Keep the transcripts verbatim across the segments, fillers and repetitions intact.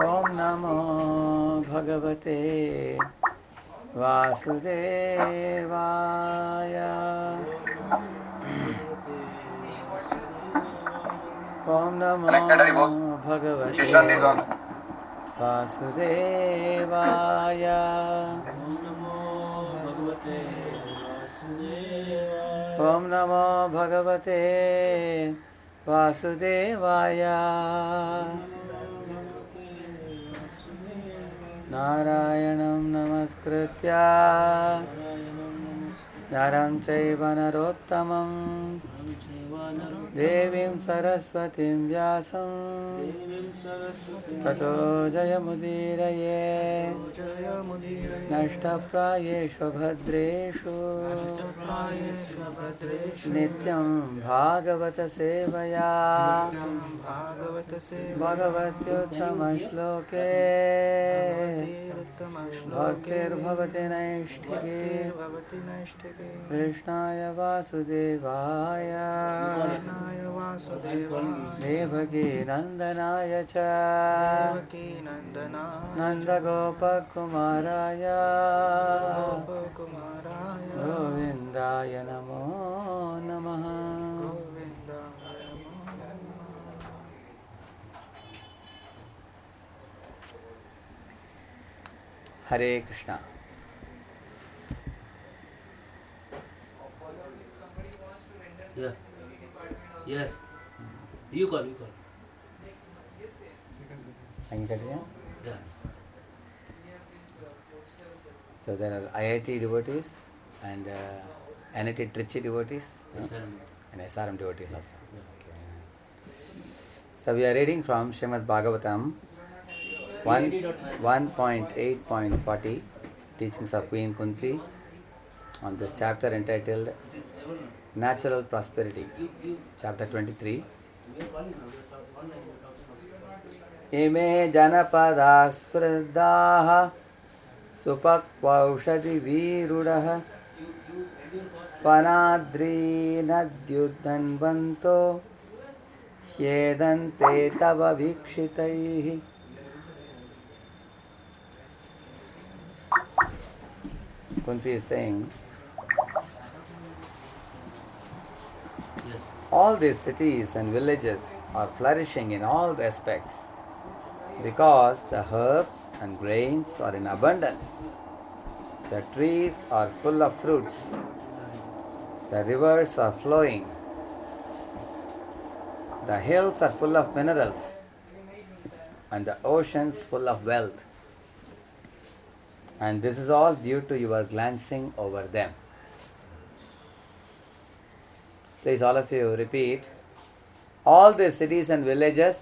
Om Namo Bhagavate Vasudevaya. Om Namo Bhagavate Vasudevaya. Om Namo Bhagavate Vasudevaya. Narayanam namaskritya Naram chaiva narottamam Devim saraswatim vyasam Tato jayamudiraye Nashtaprayeshu bhadreshu Nityam bhagavata sevaya Bhagavatyuttama shloke Bhaktir bhavati naishtike Krishnaya vasudevaya Devaki nandanaya cha Nanda gopa kumaraya Govindaya namo namaha. Hare Krishna. Yeah. Yes. You call, you call. Can you continue? Yeah. So there are I I T devotees and uh, N I T Trichy devotees no? and S R M devotees also. Yeah. Okay. So we are reading from Srimad Bhagavatam one point eight point forty, teachings of Queen Kunti, on this chapter entitled Natural Prosperity, chapter twenty-three. Ime janapada svrdaha supakvaushadi virudaha panadri nadyudhanvanto hyedante tava vikshitaihi. Kunti is saying, Yes. all these cities and villages are flourishing in all respects because the herbs and grains are in abundance. The trees are full of fruits. The rivers are flowing. The hills are full of minerals. And the oceans full of wealth. And this is all due to your glancing over them. Please, all of you, repeat. All the cities and villages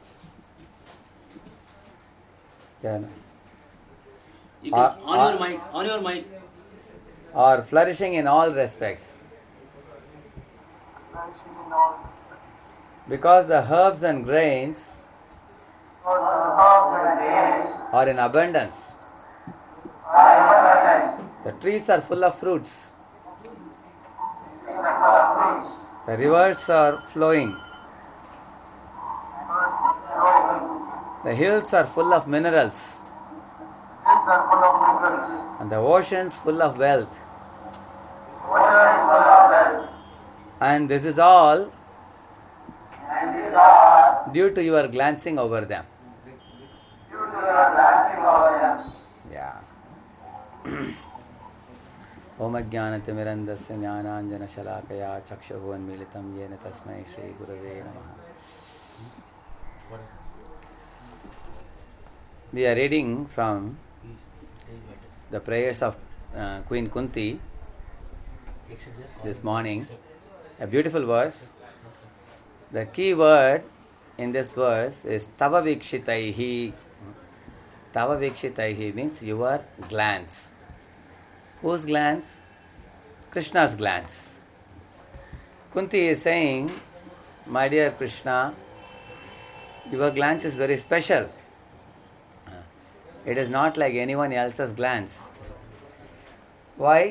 yeah, no, You can, Are- on are- your mic, on your mic. are flourishing in all respects. Because the herbs and grains are in abundance. The trees are full of fruits. The rivers are flowing. The hills are full of minerals. And the oceans full of wealth. And this is all due to your glancing over them. Yeah. Om Ajnanatimirandasya Jnananjana Shalakaya Chakshuhu Unmilitam Yena Tasmai Shri Gurave Namaha. We are reading from the prayers of uh, Queen Kunti this morning. A beautiful verse. The key word in this verse is Tava Vikshitaihi. Tava Vikshitaihi means your glance. Whose glance? Krishna's glance. Kunti is saying, my dear Krishna, your glance is very special. It is not like anyone else's glance. Why?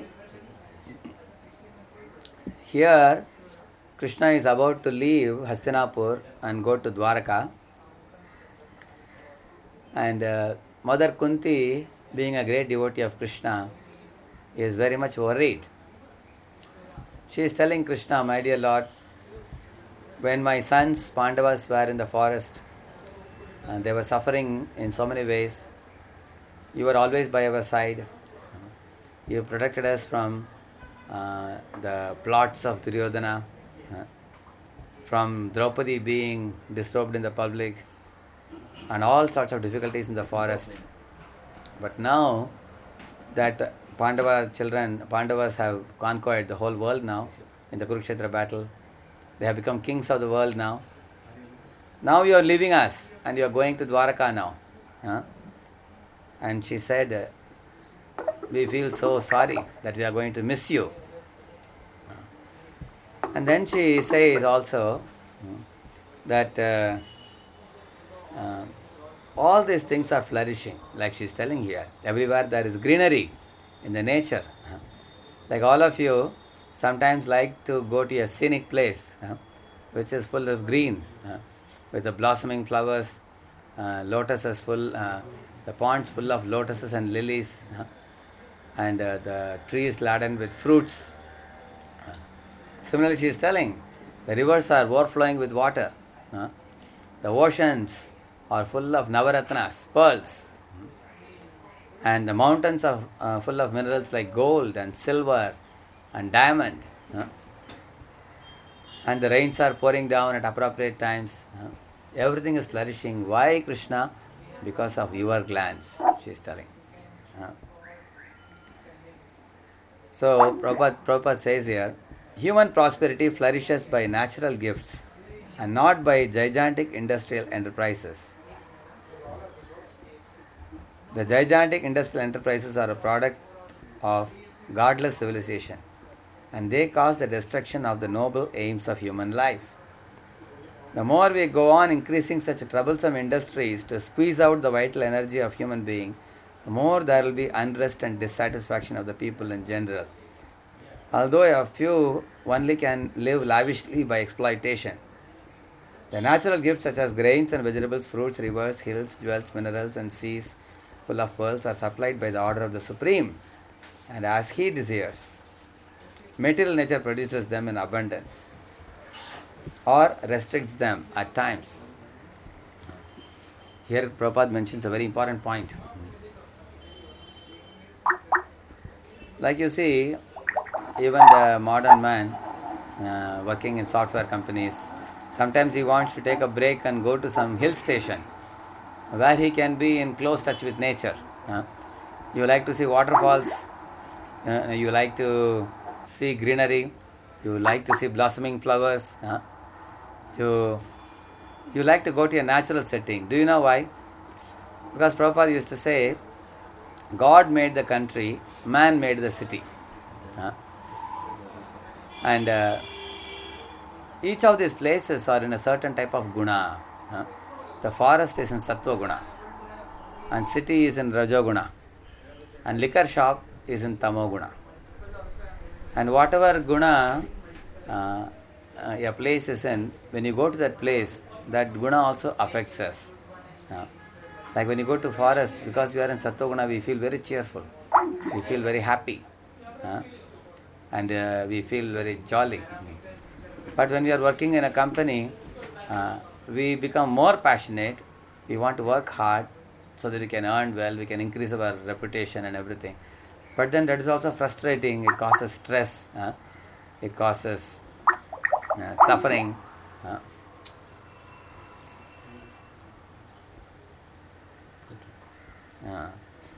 Here, Krishna is about to leave Hastinapur and go to Dwaraka. And uh, Mother Kunti, being a great devotee of Krishna, is very much worried. She is telling Krishna, my dear Lord, when my sons Pandavas were in the forest and they were suffering in so many ways, you were always by our side. You protected us from uh, the plots of Duryodhana, uh, from Draupadi being disturbed in the public, and all sorts of difficulties in the forest. But now that Pandava children, Pandavas have conquered the whole world now in the Kurukshetra battle, they have become kings of the world now. Now you are leaving us and you are going to Dwaraka now. Huh? And she said, we feel so sorry that we are going to miss you. And then she says also that uh, uh, all these things are flourishing, like she is telling here. Everywhere there is greenery in the nature. Like all of you sometimes like to go to a scenic place which is full of green, with the blossoming flowers, uh, lotuses full, uh, the ponds full of lotuses and lilies, and uh, the trees laden with fruits. Similarly, she is telling, the rivers are overflowing with water. Uh, the oceans are full of navaratnas, pearls. And the mountains are uh, full of minerals like gold and silver and diamond. Uh, and the rains are pouring down at appropriate times. Uh, everything is flourishing. Why, Krishna? Because of your glands, she is telling. Uh, so, Prabhupada, Prabhupada says here, human prosperity flourishes by natural gifts and not by gigantic industrial enterprises. The gigantic industrial enterprises are a product of godless civilization, and they cause the destruction of the noble aims of human life. The more we go on increasing such troublesome industries to squeeze out the vital energy of human being, the more there will be unrest and dissatisfaction of the people in general. Although a few only can live lavishly by exploitation. The natural gifts such as grains and vegetables, fruits, rivers, hills, jewels, minerals and seas full of pearls are supplied by the order of the Supreme, and as He desires. Material nature produces them in abundance or restricts them at times. Here Prabhupada mentions a very important point. Like you see, even the modern man uh, working in software companies, sometimes he wants to take a break and go to some hill station where he can be in close touch with nature. Uh, you like to see waterfalls, uh, you like to see greenery, you like to see blossoming flowers, uh, you, you like to go to a natural setting. Do you know why? Because Prabhupada used to say, God made the country, man made the city. Uh, and uh, each of these places are in a certain type of guna. Uh, the forest is in sattva guna, and city is in rajo guna, and liquor shop is in tamo guna. And whatever guna uh, uh, a place is in, when you go to that place, that guna also affects us. Uh, like when you go to forest, because we are in sattva guna, we feel very cheerful, we feel very happy, uh, and uh, we feel very jolly. But when we are working in a company, uh, we become more passionate. We want to work hard so that we can earn well, we can increase our reputation and everything. But then that is also frustrating. It causes stress. Uh, it causes uh, suffering. Uh. Uh.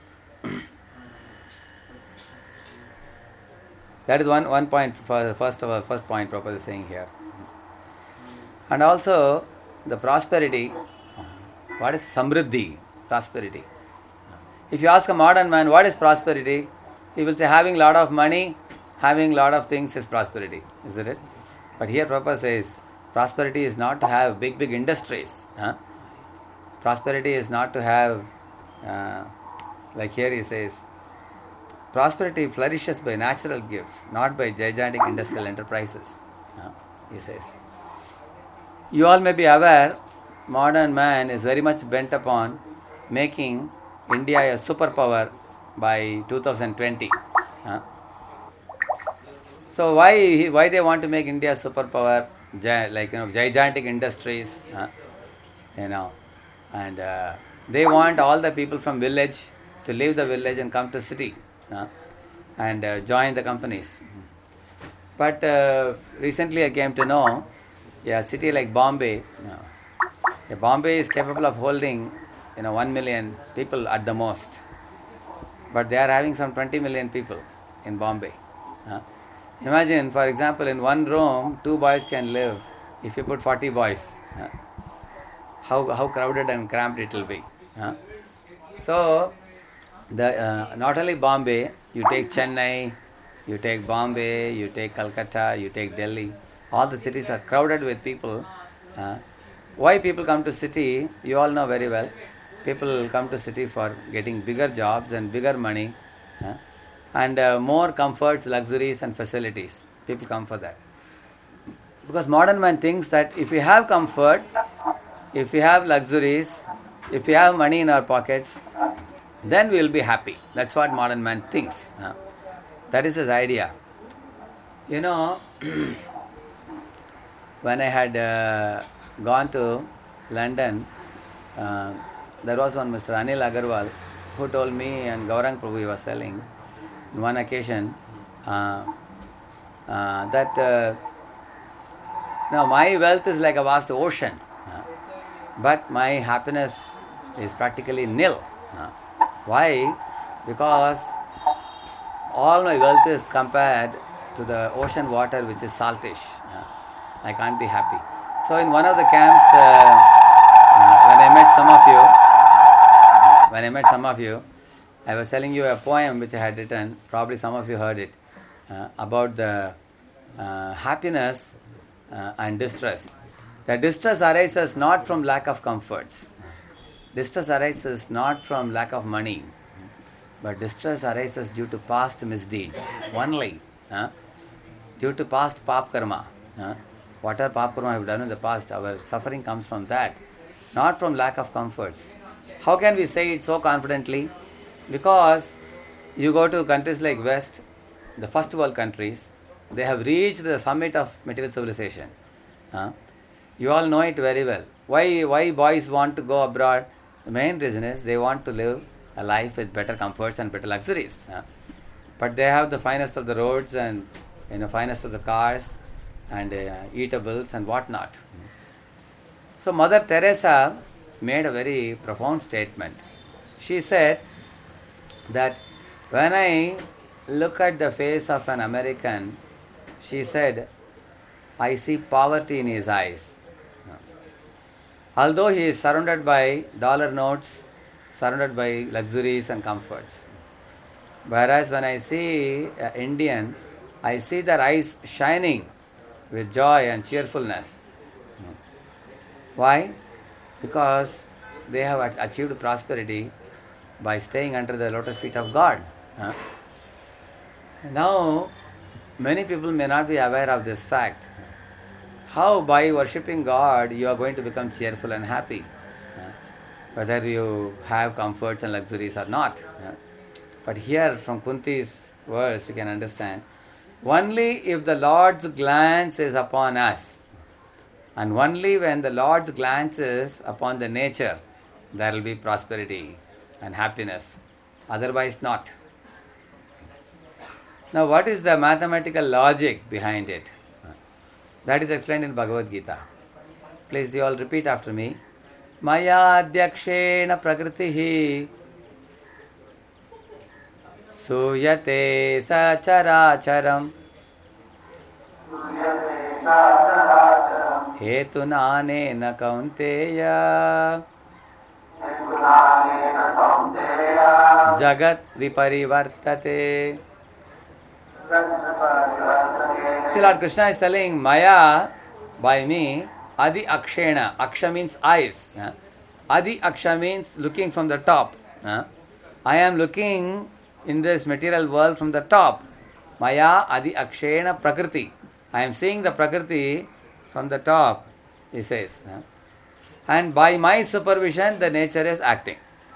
That is one, one point, for first of all, first point Prabhupada is saying here. And also, the prosperity, what is samriddhi? Prosperity. If you ask a modern man, what is prosperity? He will say, having lot of money, having lot of things is prosperity. Isn't it? But here Prabhupada says, prosperity is not to have big, big industries. Huh? Prosperity is not to have, uh, like here he says, prosperity flourishes by natural gifts, not by gigantic industrial enterprises. Uh, he says. You all may be aware, modern man is very much bent upon making India a superpower by two thousand twenty. Huh? So why why they want to make India a superpower? Gi- like you know, gigantic industries, huh? you know, and uh, they want all the people from village to leave the village and come to city, huh? and uh, join the companies. But uh, recently I came to know, yeah, a city like Bombay, you know, yeah, Bombay is capable of holding, you know, one million people at the most. But they are having some twenty million people in Bombay. Huh? Imagine, for example, in one room, two boys can live. If you put forty boys, huh? how how crowded and cramped it will be. Huh? So, the uh, not only Bombay, you take Chennai, you take Bombay, you take Calcutta, you take Delhi. All the cities are crowded with people. Uh, why people come to city? You all know very well. People come to city for getting bigger jobs and bigger money, uh, and uh, more comforts, luxuries, and facilities. People come for that. Because modern man thinks that if we have comfort, if we have luxuries, if we have money in our pockets, then we will be happy. That's what modern man thinks. Uh. That is his idea. You know, when I had uh, gone to London, uh, there was one Mister Anil Agarwal who told me, and Gaurang Prabhu he was telling on one occasion uh, uh, that uh, no, my wealth is like a vast ocean, uh, but my happiness is practically nil. Uh, why? Because all my wealth is compared to the ocean water, which is saltish. Uh, I can't be happy. So in one of the camps, uh, uh, when I met some of you, when I met some of you, I was telling you a poem which I had written. Probably some of you heard it, uh, about the uh, happiness uh, and distress. The distress arises not from lack of comforts. Distress arises not from lack of money, but distress arises due to past misdeeds only, uh, due to past pap karma. Uh, whatever pap karma I have done in the past, our suffering comes from that, not from lack of comforts. How can we say it so confidently? Because you go to countries like West, the first world countries, they have reached the summit of material civilization. Uh, you all know it very well. Why, why boys want to go abroad? The main reason is they want to live a life with better comforts and better luxuries. Uh, but they have the finest of the roads and you know, finest of the cars and uh, eatables and whatnot. So Mother Teresa made a very profound statement. She said that when I look at the face of an American, she said, I see poverty in his eyes. Although he is surrounded by dollar notes, surrounded by luxuries and comforts. Whereas when I see an Indian, I see their eyes shining with joy and cheerfulness. Why? Because they have achieved prosperity by staying under the lotus feet of God. Huh? Now, many people may not be aware of this fact. How by worshipping God you are going to become cheerful and happy, huh? Whether you have comforts and luxuries or not. Huh? But here from Kunti's verse you can understand, only if the Lord's glance is upon us, and only when the Lord's glance is upon the nature, there will be prosperity and happiness. Otherwise not. Now what is the mathematical logic behind it? That is explained in Bhagavad Gita. Please you all repeat after me. Maya adhyakshena prakritihi suyate sacharacharam hetunanena kaunteya jagat viparivartate. See, Lord Krishna is telling Maya, by me, Adi Akshena. Aksha means eyes. Uh, Adi Aksha means looking from the top. Uh, I am looking in this material world from the top. Maya Adi Akshena Prakriti. I am seeing the Prakriti from the top, he says. Uh, and by my supervision, the nature is acting.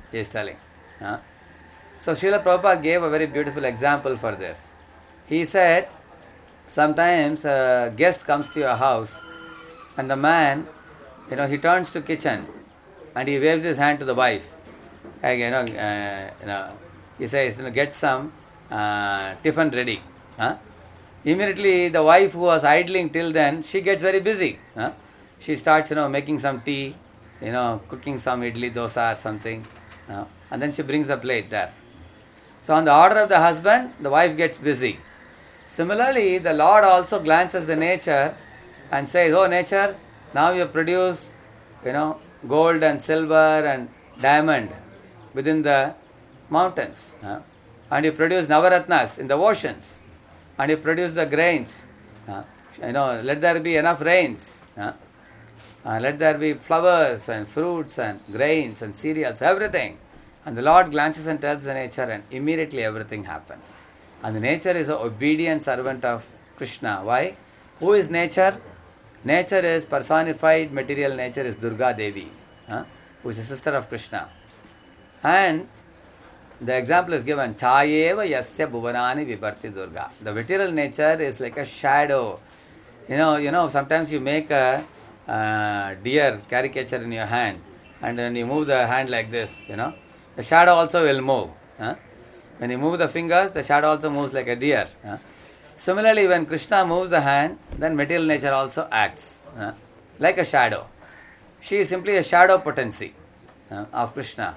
he is telling. Huh? So Srila Prabhupada gave a very beautiful example for this. He said, sometimes a guest comes to your house and the man, you know, he turns to kitchen and he waves his hand to the wife. Like, you know, uh, you know, he says, you know, get some uh, tiffin ready. Huh? Immediately the wife who was idling till then, she gets very busy. Huh? She starts, you know, making some tea, you know, cooking some idli dosa or something. Uh, and then she brings the plate there. So on the order of the husband, the wife gets busy. Similarly, the Lord also glances the nature and says, oh nature, now you produce, you know, gold and silver and diamond within the mountains. Uh, and you produce Navaratnas in the oceans. And you produce the grains. Uh, you know, let there be enough rains. Uh, uh, let there be flowers and fruits and grains and cereals, everything. And the Lord glances and tells the nature and immediately everything happens. And the nature is an obedient servant of Krishna. Why? Who is nature? Nature is personified material nature is Durga Devi, huh? who is the sister of Krishna. And the example is given, Chayeva yasya bhuvanani vibarti Durga. The material nature is like a shadow. You know, you know, sometimes you make a uh, deer caricature in your hand and then you move the hand like this, you know. The shadow also will move. Huh? When you move the fingers, the shadow also moves like a deer. Huh? Similarly, when Krishna moves the hand, then material nature also acts huh? like a shadow. She is simply a shadow potency huh? of Krishna.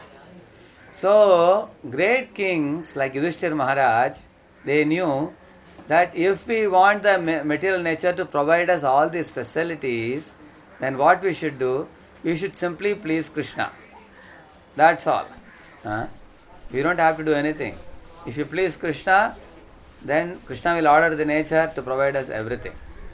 So, great kings like Yudhishthira Maharaj, they knew that if we want the material nature to provide us all these facilities, then what we should do? We should simply please Krishna. That's all. Huh? We don't have to do anything. If you please Krishna, then Krishna will order the nature to provide us everything.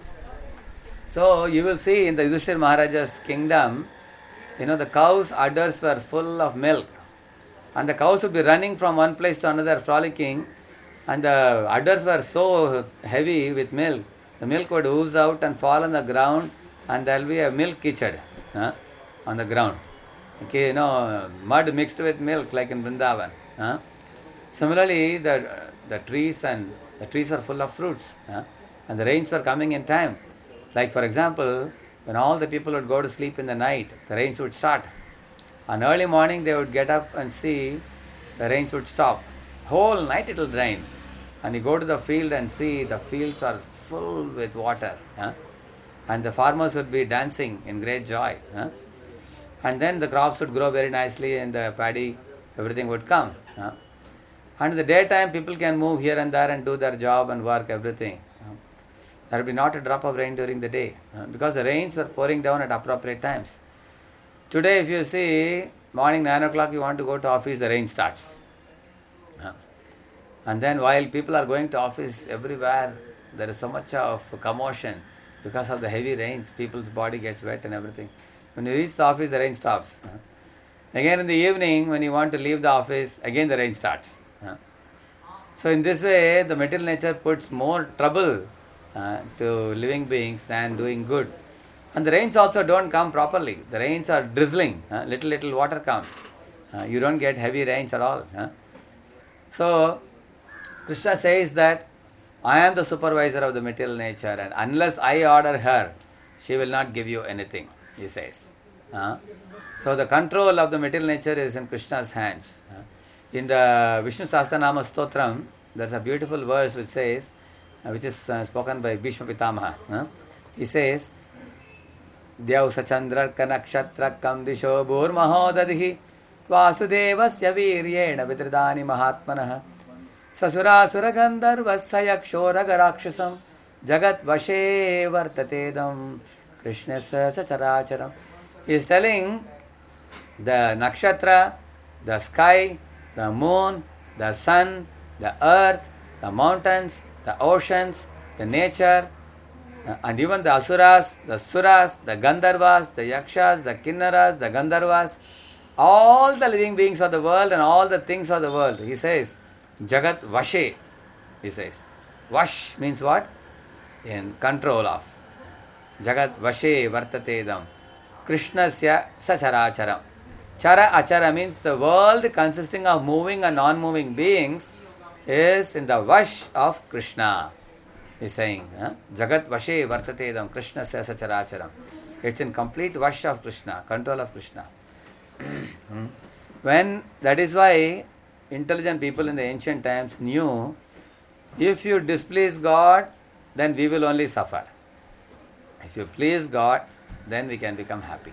So you will see in the Yudhishthira Maharaja's kingdom, you know, the cows' udders were full of milk. And the cows would be running from one place to another, frolicking. And the udders were so heavy with milk, the milk would ooze out and fall on the ground, and there will be a milk kitchen huh, on the ground. Okay, you know, mud mixed with milk like in Vrindavan. Huh? Similarly, the the trees and the trees are full of fruits, huh? and the rains were coming in time. Like for example, when all the people would go to sleep in the night, the rains would start. On early morning, they would get up and see the rains would stop. Whole night it will rain, and you go to the field and see the fields are full with water, huh? and the farmers would be dancing in great joy. Huh? And then the crops would grow very nicely and the paddy, everything would come. Huh? And in the daytime, people can move here and there and do their job and work, everything. Huh? There will be not a drop of rain during the day huh? because the rains are pouring down at appropriate times. Today, if you see, morning nine o'clock, you want to go to office, the rain starts. Huh? And then while people are going to office everywhere, there is so much of commotion because of the heavy rains, people's body gets wet and everything. When you reach the office, the rain stops. Huh? Again in the evening, when you want to leave the office, again the rain starts. Huh? So in this way, the material nature puts more trouble uh, to living beings than doing good. And the rains also don't come properly. The rains are drizzling. Huh? Little, little water comes. Uh, you don't get heavy rains at all. Huh? So, Krishna says that I am the supervisor of the material nature, and unless I order her, she will not give you anything, he says. Uh, so the control of the material nature is in Krishna's hands. Uh, in the Vishnu Sahasranama Stotram, there's a beautiful verse which says, uh, which is uh, spoken by Bhishma Pitamaha. Uh, he says, Dyav Sachandra Kanakshatra Kam Disho Bhur Mahodadhi Vasudevasya Viryena Vidridani Mahatmanaha Sasura Suragandharvasya Yakshoragarakshasam Jagat Vashe Vartatedam Krishna Sacharacharam. He is telling the nakshatra, the sky, the moon, the sun, the earth, the mountains, the oceans, the nature, and even the asuras, the suras, the gandharvas, the yakshas, the kinnaras, the gandharvas, all the living beings of the world and all the things of the world. He says, Jagat Vashe, he says. Vash means what? In control of. Jagat Vashe Vartatedam. Krishnasya Sacharacharam. Chara achara means the world consisting of moving and non-moving beings is in the vash of Krishna. He is saying, huh? Jagat vashe vartate idam Krishna sasa characharam. It's in complete vash of Krishna, control of Krishna. When, that is why intelligent people in the ancient times knew, if you displease God, then we will only suffer. If you please God, then we can become happy.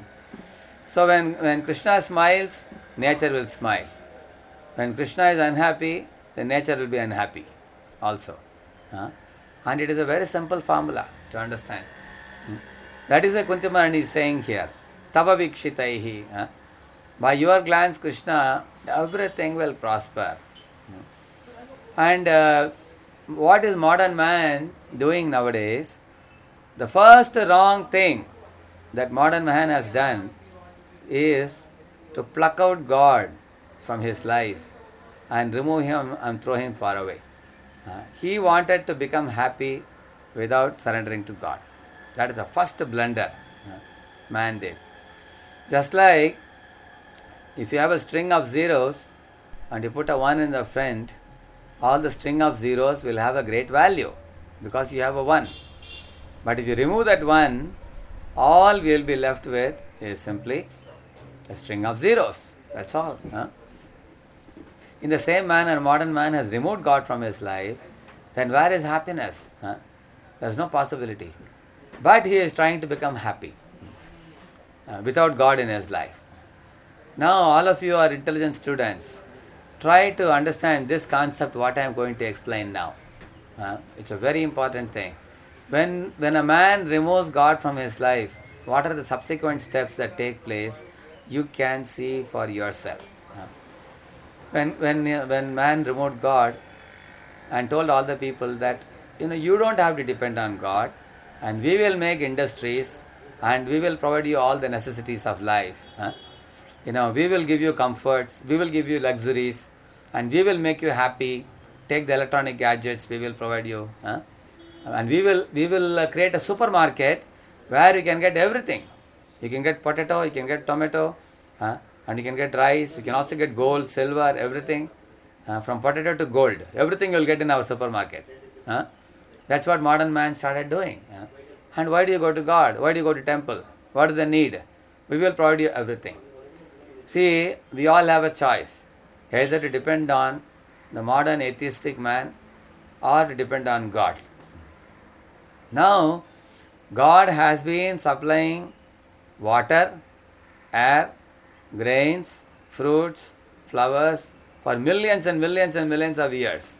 So when, when Krishna smiles, nature will smile. When Krishna is unhappy, the nature will be unhappy also. Huh? And it is a very simple formula to understand. Hmm? That is what Kunti Maharani is saying here. Tava vikshitaihi. Huh? By your glance, Krishna, everything will prosper. Hmm? And uh, what is modern man doing nowadays? The first wrong thing that modern man has done is to pluck out God from his life and remove him and throw him far away. Uh, he wanted to become happy without surrendering to God. That is the first blunder uh, man did. Just like if you have a string of zeros and you put a one in the front, all the string of zeros will have a great value because you have a one. But if you remove that one, all we will be left with is simply a string of zeros. That's all. Huh? In the same manner, modern man has removed God from his life, then where is happiness? Huh? There is no possibility. But he is trying to become happy uh, without God in his life. Now all of you are intelligent students. Try to understand this concept, what I am going to explain now. Uh, it's a very important thing. When, when a man removes God from his life, what are the subsequent steps that take place? You can see for yourself. Uh, when, when, when man removed God and told all the people that, you know, you don't have to depend on God, and we will make industries and we will provide you all the necessities of life. Uh, you know, we will give you comforts, we will give you luxuries, and we will make you happy. Take the electronic gadgets, we will provide you. Huh? And we will we will uh, create a supermarket where you can get everything. You can get potato, you can get tomato, huh? And you can get rice, you can also get gold, silver, everything. Uh, from potato to gold, everything you will get in our supermarket. Huh? That's what modern man started doing. Huh? And why do you go to God? Why do you go to temple? What is the need? We will provide you everything. See, we all have a choice. Either to depend on the modern atheistic man or to depend on God. Now, God has been supplying water, air, grains, fruits, flowers for millions and millions and millions of years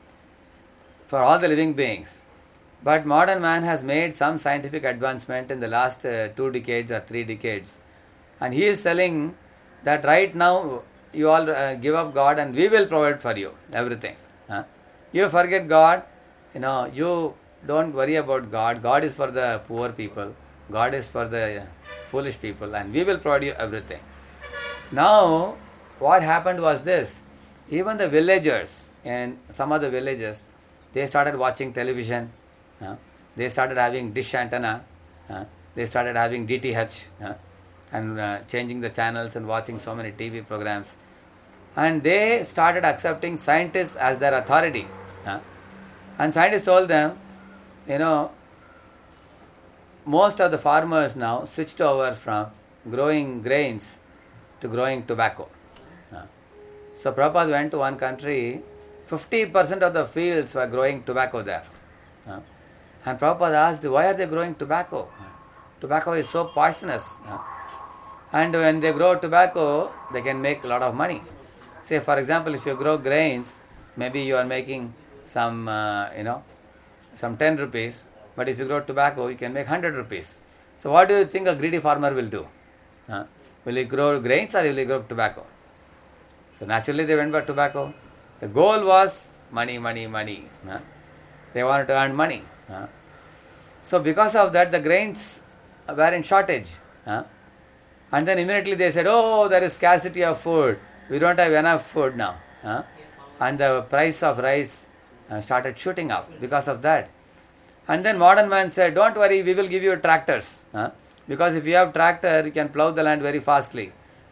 for all the living beings. But modern man has made some scientific advancement in the last uh, two decades or three decades. And he is telling that right now you all uh, give up God and we will provide for you everything. Huh? You forget God, you know, you don't worry about God. God is for the poor people. God is for the foolish people, and we will provide you everything. Now, what happened was this. Even the villagers in some of the villages, they started watching television. Uh, they started having dish antenna. Uh, they started having D T H uh, and uh, changing the channels and watching so many T V programs. And they started accepting scientists as their authority. Uh, and scientists told them, you know, most of the farmers now switched over from growing grains to growing tobacco. Uh, so Prabhupada went to one country, fifty percent of the fields were growing tobacco there. Uh, and Prabhupada asked, why are they growing tobacco? Uh, tobacco is so poisonous. Uh, and when they grow tobacco, they can make a lot of money. Say, for example, if you grow grains, maybe you are making some, uh, you know, some ten rupees. But if you grow tobacco, you can make one hundred rupees. So what do you think a greedy farmer will do? Uh, will he grow grains or will he grow tobacco? So naturally they went for tobacco. The goal was money, money, money. Uh, they wanted to earn money. Uh, so because of that, the grains were in shortage. Uh, and then immediately they said, oh, there is scarcity of food. We don't have enough food now. Uh, and the price of rice uh, started shooting up because of that. And then modern man said, don't worry, we will give you tractors. Huh? Because if you have tractor, you can plow the land very fastly.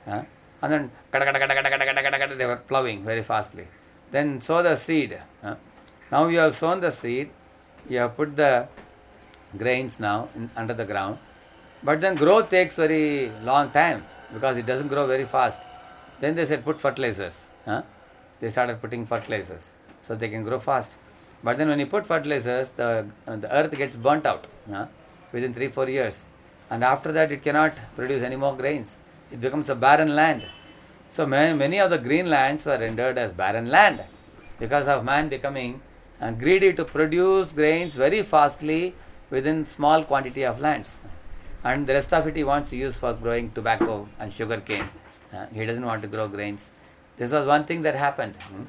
Huh? And then kada, kada, kada, kada, kada, kada, kada, kada, they were plowing very fastly. Then sow the seed. Huh? Now you have sown the seed, you have put the grains now in, under the ground. But then growth takes very long time because it doesn't grow very fast. Then they said put fertilizers. Huh? They started putting fertilizers so they can grow fast. But then when you put fertilizers, the uh, the earth gets burnt out huh? within three four years, and after that it cannot produce any more grains. It becomes a barren land. So many, many of the green lands were rendered as barren land because of man becoming uh, greedy to produce grains very fastly within small quantity of lands, and the rest of it he wants to use for growing tobacco and sugar cane. Uh, he doesn't want to grow grains. This was one thing that happened, hmm?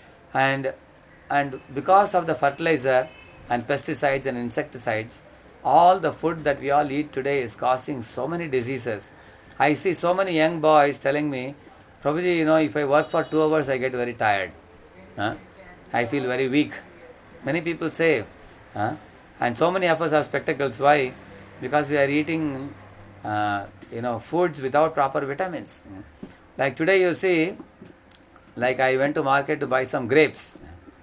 and and because of the fertilizer and pesticides and insecticides, all the food that we all eat today is causing so many diseases. I see so many young boys telling me, Prabhuji, you know, if I work for two hours, I get very tired. Huh? I feel very weak. Many people say, huh? And so many of us have spectacles. Why? Because we are eating, uh, you know, foods without proper vitamins. Like today, you see, like I went to market to buy some grapes.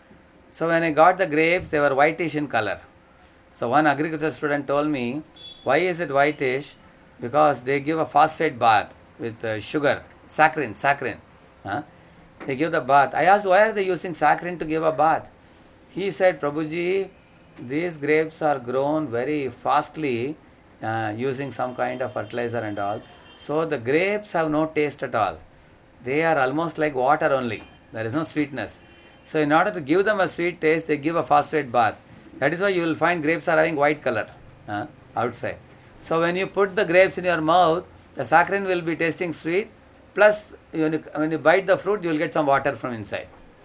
So when I got the grapes, they were whitish in color. So one agriculture student told me, why is it whitish? Because they give a phosphate bath with uh, sugar, saccharin, saccharin. Huh? They give the bath. I asked, why are they using saccharin to give a bath? He said, Prabhuji, these grapes are grown very fastly uh, using some kind of fertilizer and all. So the grapes have no taste at all. They are almost like water only. There is no sweetness. So in order to give them a sweet taste, they give a phosphate bath. That is why you will find grapes are having white color uh, outside. So when you put the grapes in your mouth, the saccharin will be tasting sweet, plus when you, when you bite the fruit, you will get some water from inside.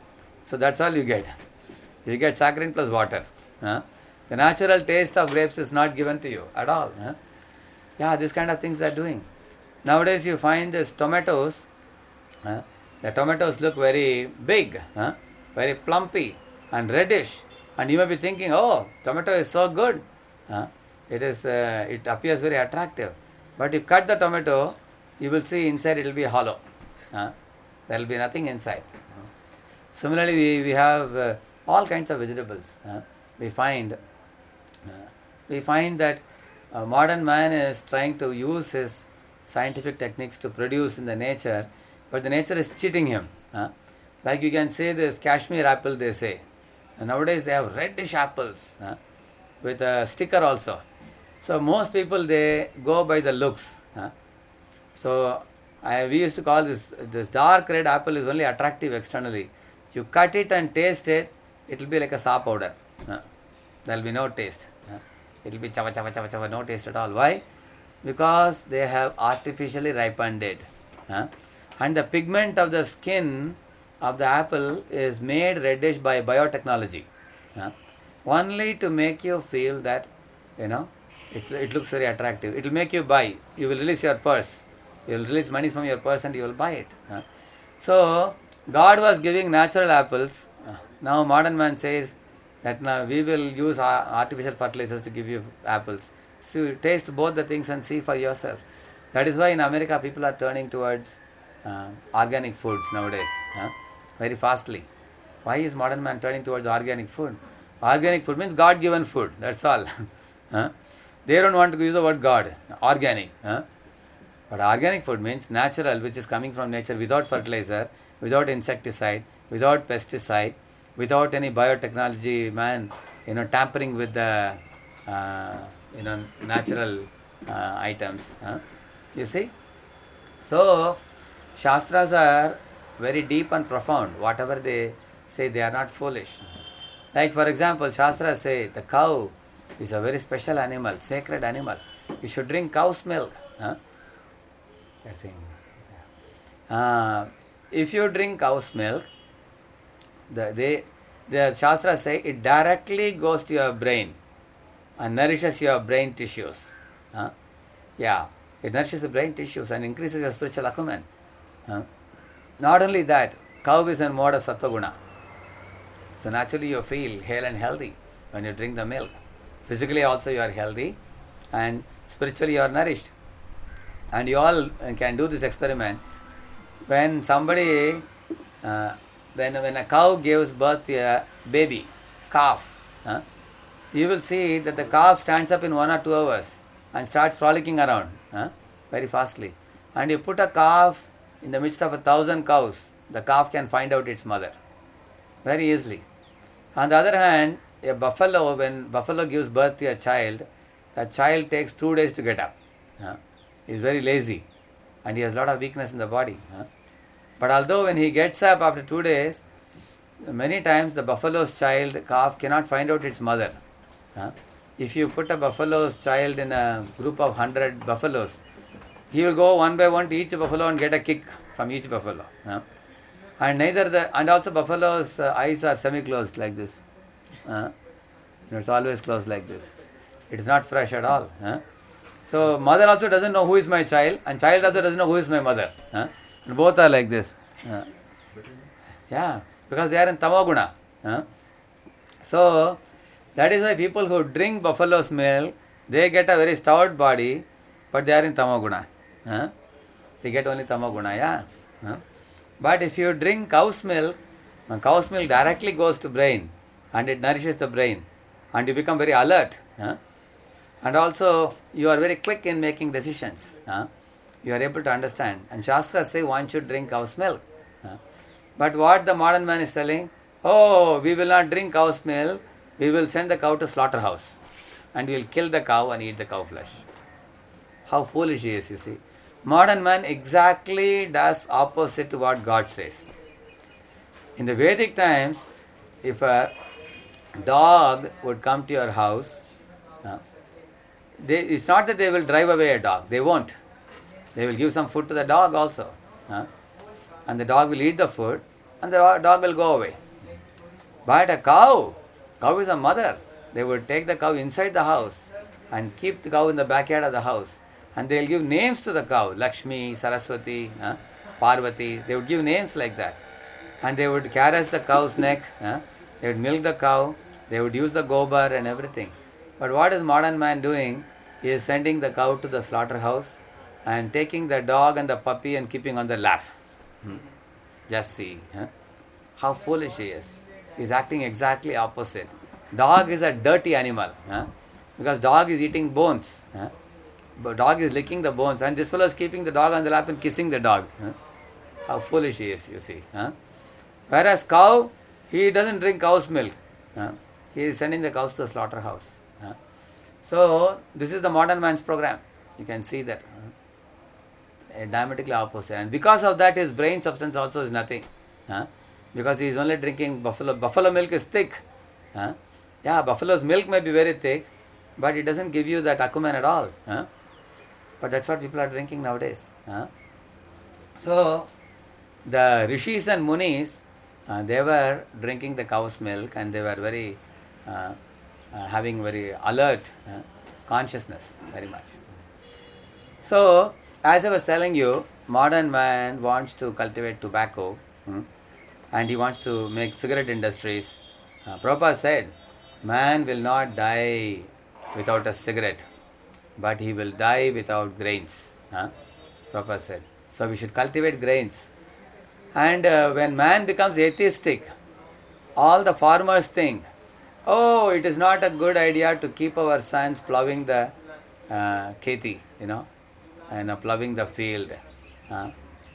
So that's all you get. You get saccharin plus water. Huh? The natural taste of grapes is not given to you at all. Huh? Yeah, this kind of things they are doing. Nowadays you find these tomatoes, huh? The tomatoes look very big, huh? Very plumpy and reddish. And you may be thinking, oh, tomato is so good. Huh? It is. Uh, it appears very attractive. But if you cut the tomato, you will see inside it will be hollow. Huh? There will be nothing inside. Huh? Similarly, we, we have uh, all kinds of vegetables. Huh? We find uh, we find that uh, modern man is trying to use his scientific techniques to produce in the nature, but the nature is cheating him. Huh? Like you can say this Kashmir apple, they say. And nowadays they have reddish apples huh? with a sticker also. So most people, they go by the looks. Huh? So I, we used to call this this dark red apple is only attractive externally. If you cut it and taste it, it will be like a saw powder. Huh? There will be no taste. Huh? It will be chava chava chava chava, no taste at all. Why? Because they have artificially ripened it. Huh? And the pigment of the skin of the apple is made reddish by biotechnology. Huh? Only to make you feel that, you know, it, it looks very attractive. It will make you buy. You will release your purse. You will release money from your purse and you will buy it. Huh? So, God was giving natural apples. Now modern man says that now we will use artificial fertilizers to give you apples. So you taste both the things and see for yourself. That is why in America people are turning towards uh, organic foods nowadays. Huh? Very fastly. Why is modern man turning towards organic food? Organic food means God-given food. That's all. Huh? They don't want to use the word God. Organic. Huh? But organic food means natural, which is coming from nature without fertilizer, without insecticide, without pesticide, without any biotechnology, man, you know, tampering with the, uh, you know, natural uh, items. Huh? You see? So, Shastras are very deep and profound. Whatever they say, they are not foolish. Like for example, Shastras say the cow is a very special animal, sacred animal. You should drink cow's milk. Huh? They're saying. Uh, if you drink cow's milk, the they the Shastras say it directly goes to your brain and nourishes your brain tissues. Huh? Yeah, it nourishes the brain tissues and increases your spiritual acumen. Huh? Not only that, cow is a mode of sattva guna. So naturally you feel hale and healthy when you drink the milk. Physically also you are healthy and spiritually you are nourished. And you all can do this experiment. when somebody, uh, when, when a cow gives birth to a baby, calf, huh, you will see that the calf stands up in one or two hours and starts frolicking around huh, very fastly. And you put a calf in the midst of a thousand cows, the calf can find out its mother very easily. On the other hand, a buffalo, when buffalo gives birth to a child, the child takes two days to get up. Huh? He is very lazy and he has a lot of weakness in the body. Huh? But although when he gets up after two days, many times the buffalo's child, calf, cannot find out its mother. Huh? If you put a buffalo's child in a group of hundred buffaloes, he will go one by one to each buffalo and get a kick from each buffalo. Huh? And neither the and also buffalo's uh, eyes are semi-closed like this. Uh, you know, it's always closed like this. It is not fresh at all. Huh? So mother also doesn't know who is my child, and child also doesn't know who is my mother. Huh? And both are like this. Uh, yeah, because they are in tamoguna. Huh? So that is why people who drink buffalo's milk, they get a very stout body, but they are in tamoguna. Huh? They get only tamoguna. Yeah. Huh? But if you drink cow's milk, cow's milk directly goes to brain and it nourishes the brain and you become very alert. Huh? And also you are very quick in making decisions. Huh? You are able to understand. And Shastras say one should drink cow's milk. Huh? But what the modern man is telling, oh, we will not drink cow's milk, we will send the cow to slaughterhouse and we will kill the cow and eat the cow flesh. How foolish he is, you see. Modern man exactly does opposite to what God says. In the Vedic times, if a dog would come to your house, uh, they, it's not that they will drive away a dog. They won't. They will give some food to the dog also. Uh, and the dog will eat the food and the dog will go away. But a cow, cow is a mother. They would take the cow inside the house and keep the cow in the backyard of the house. And they will give names to the cow, Lakshmi, Saraswati, uh, Parvati. They would give names like that. And they would caress the cow's neck. Uh, they would milk the cow. They would use the gobar and everything. But what is modern man doing? He is sending the cow to the slaughterhouse and taking the dog and the puppy and keeping on the lap. Hmm. Just see. Huh? How foolish he is. He is acting exactly opposite. Dog is a dirty animal. Huh? Because dog is eating bones. Huh? But dog is licking the bones, and this fellow is keeping the dog on the lap and kissing the dog. Huh? How foolish he is, you see. Huh? Whereas cow, he doesn't drink cow's milk. Huh? He is sending the cows to the slaughterhouse. Huh? So, this is the modern man's program. You can see that. Huh? Diametrically opposite. And because of that, his brain substance also is nothing. Huh? Because he is only drinking buffalo. Buffalo milk is thick. Huh? Yeah, buffalo's milk may be very thick, but it doesn't give you that acumen at all. Huh? But that's what people are drinking nowadays. Huh? So, the rishis and munis, uh, they were drinking the cow's milk and they were very, uh, uh, having very alert uh, consciousness, very much. So, as I was telling you, modern man wants to cultivate tobacco hmm, and he wants to make cigarette industries. Uh, Prabhupada said, man will not die without a cigarette, but he will die without grains. Huh? Prabhupada said. So we should cultivate grains. And uh, when man becomes atheistic, all the farmers think, oh, it is not a good idea to keep our sons plowing the uh, kheti, you know, and uh, plowing the field. Huh?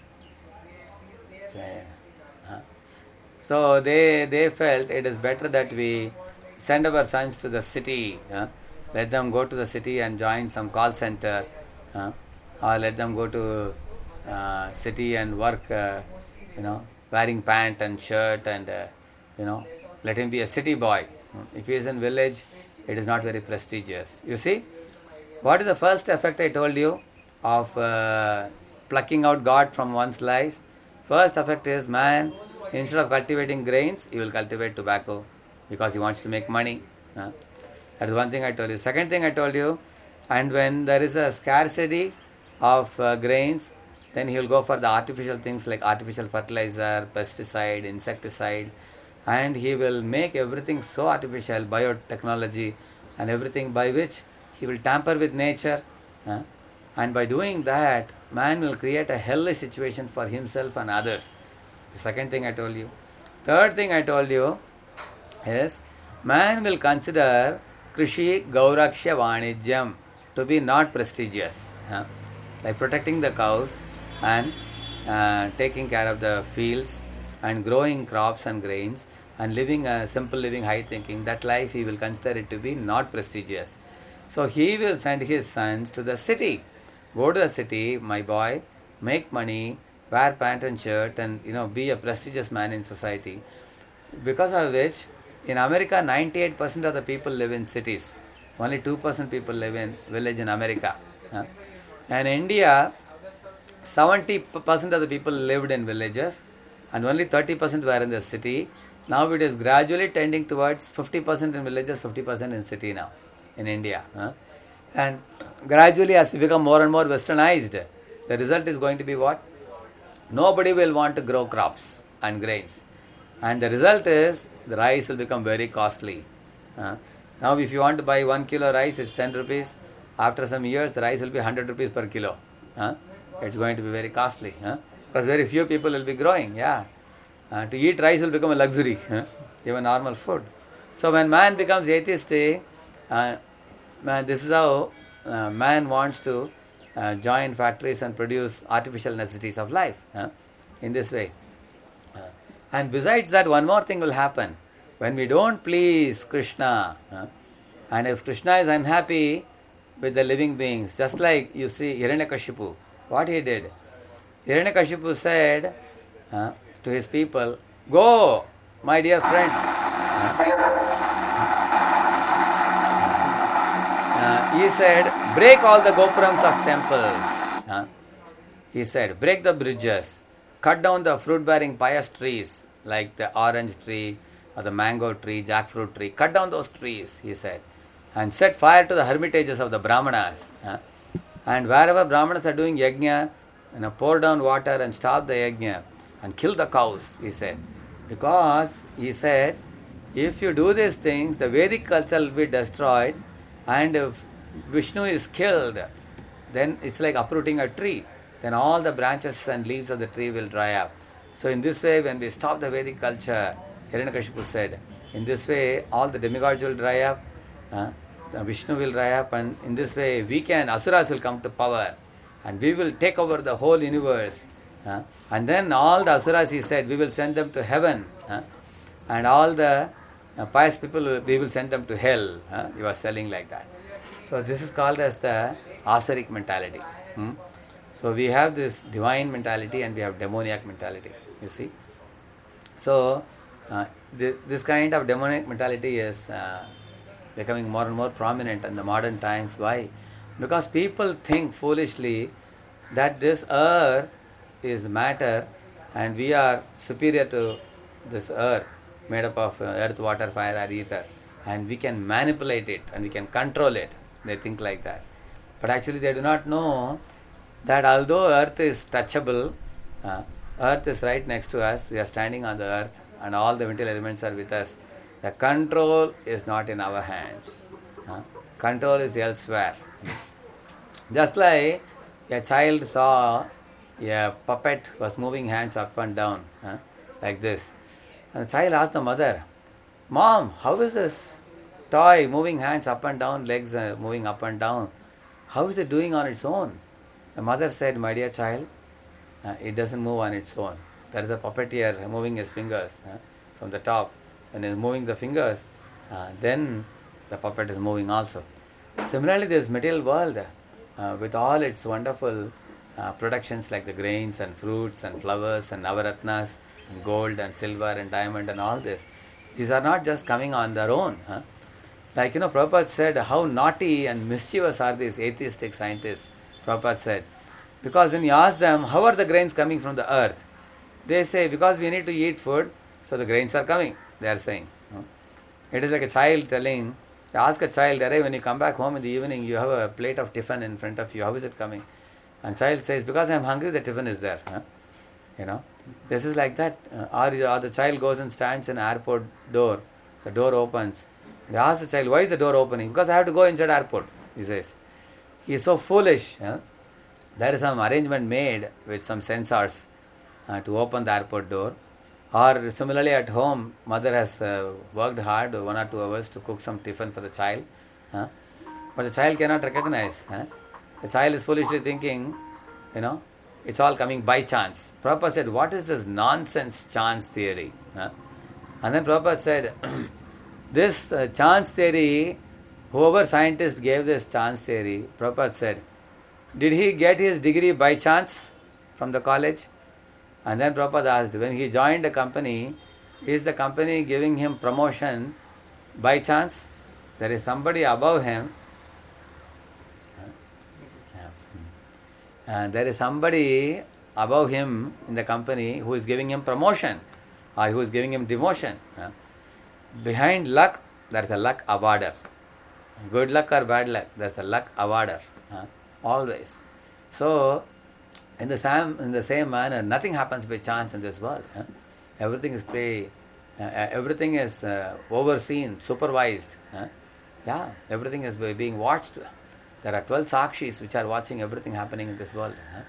So, huh? so they, they felt it is better that we send our sons to the city. Huh? Let them go to the city and join some call center, uh, or let them go to uh, city and work, uh, you know, wearing pant and shirt and, uh, you know, let him be a city boy. If he is in village, it is not very prestigious. You see, what is the first effect I told you of uh, plucking out God from one's life? First effect is man, instead of cultivating grains, he will cultivate tobacco because he wants to make money. Uh, That is one thing I told you. Second thing I told you, and when there is a scarcity of uh, grains, then he will go for the artificial things like artificial fertilizer, pesticide, insecticide, and he will make everything so artificial, biotechnology and everything by which he will tamper with nature. Uh, and by doing that, man will create a hellish situation for himself and others. The second thing I told you. Third thing I told you is man will consider Krishi Gauraksha Vanijyam to be not prestigious. Huh? Like protecting the cows and uh, taking care of the fields and growing crops and grains and living a simple living, high thinking, that life he will consider it to be not prestigious. So he will send his sons to the city. Go to the city, my boy, make money, wear pant and shirt, and you know, be a prestigious man in society. Because of which, in America, ninety-eight percent of the people live in cities. Only two percent people live in village in America. Huh? And India, seventy percent of the people lived in villages and only thirty percent were in the city. Now it is gradually tending towards fifty percent in villages, fifty percent in city now in India. Huh? And gradually as we become more and more westernized, the result is going to be what? Nobody will want to grow crops and grains. And the result is the rice will become very costly. Uh, now if you want to buy one kilo rice, it's ten rupees. After some years, the rice will be one hundred rupees per kilo. Uh, it's going to be very costly. Uh, because very few people will be growing. Yeah, uh, to eat rice will become a luxury, uh, even normal food. So when man becomes atheistic, uh, man, this is how uh, man wants to uh, join factories and produce artificial necessities of life. Uh, in this way. And besides that, one more thing will happen. When we don't please Krishna, uh, and if Krishna is unhappy with the living beings, just like you see Hiranyakashipu, what he did. Hiranyakashipu said uh, to his people, "Go, my dear friends." Uh, uh, he said, "Break all the gopurams of temples." Uh, he said, "Break the bridges. Cut down the fruit-bearing pious trees like the orange tree or the mango tree, jackfruit tree. Cut down those trees," he said, "and set fire to the hermitages of the Brahmanas. Uh, and wherever Brahmanas are doing yajna, you know, pour down water and stop the yajna and kill the cows," he said. Because, he said, if you do these things, the Vedic culture will be destroyed, and if Vishnu is killed, then it's like uprooting a tree. Then all the branches and leaves of the tree will dry up. So in this way, when we stop the Vedic culture, Hiranyakashipu said, in this way, all the demigods will dry up, uh, Vishnu will dry up, and in this way, we can, Asuras will come to power, and we will take over the whole universe. Uh, and then all the Asuras, he said, we will send them to heaven, uh, and all the uh, pious people, we will send them to hell. Uh, he was telling like that. So this is called as the Asuric mentality. Hmm? So we have this divine mentality and we have demoniac mentality, you see. So uh, th- this kind of demoniac mentality is uh, becoming more and more prominent in the modern times. Why? Because people think foolishly that this earth is matter and we are superior to this earth made up of uh, earth, water, fire or ether, and we can manipulate it and we can control it. They think like that. But actually they do not know that although earth is touchable, uh, earth is right next to us, we are standing on the earth and all the material elements are with us, the control is not in our hands. Uh, control is elsewhere. Just like a child saw a puppet was moving hands up and down, uh, like this. And the child asked the mother, "Mom, how is this toy moving hands up and down, legs uh, moving up and down? How is it doing on its own?" The mother said, "My dear child, uh, it doesn't move on its own. There is a puppeteer moving his fingers uh, from the top. When he is moving the fingers, uh, then the puppet is moving also." Similarly, this material world, uh, with all its wonderful uh, productions like the grains and fruits and flowers and navaratnas and gold and silver and diamond and all this, these are not just coming on their own. Huh? Like, you know, Prabhupada said, how naughty and mischievous are these atheistic scientists. Prabhupada said, because when you ask them, how are the grains coming from the earth? They say, because we need to eat food, so the grains are coming, they are saying. It is like a child telling, ask a child, "Arey, when you come back home in the evening, you have a plate of tiffin in front of you, how is it coming?" And child says, "Because I am hungry, the tiffin is there." Huh? You know, this is like that. Uh, or, or the child goes and stands in an airport door, the door opens. They ask the child, "Why is the door opening?" "Because I have to go inside airport," he says. He is so foolish. Huh? there is some arrangement made with some sensors uh, to open the airport door. Or similarly at home, mother has uh, worked hard one or two hours to cook some tiffin for the child. Huh? But the child cannot recognize. Huh? The child is foolishly thinking, you know, it's all coming by chance. Prabhupada said, what is this nonsense chance theory? Huh? And then Prabhupada said, this uh, chance theory, whoever scientist gave this chance theory, Prabhupada said, did he get his degree by chance from the college? And then Prabhupada asked, when he joined the company, is the company giving him promotion by chance? There is somebody above him. And there is somebody above him in the company who is giving him promotion or who is giving him demotion. Behind luck, there is a luck awarder. Good luck or bad luck, there is a luck awarder. Always. So, in the same in the same manner, nothing happens by chance in this world. Huh? Everything is play, uh, everything is uh, overseen, supervised. Huh? Yeah, everything is being watched. There are twelve sakshis which are watching everything happening in this world. Huh?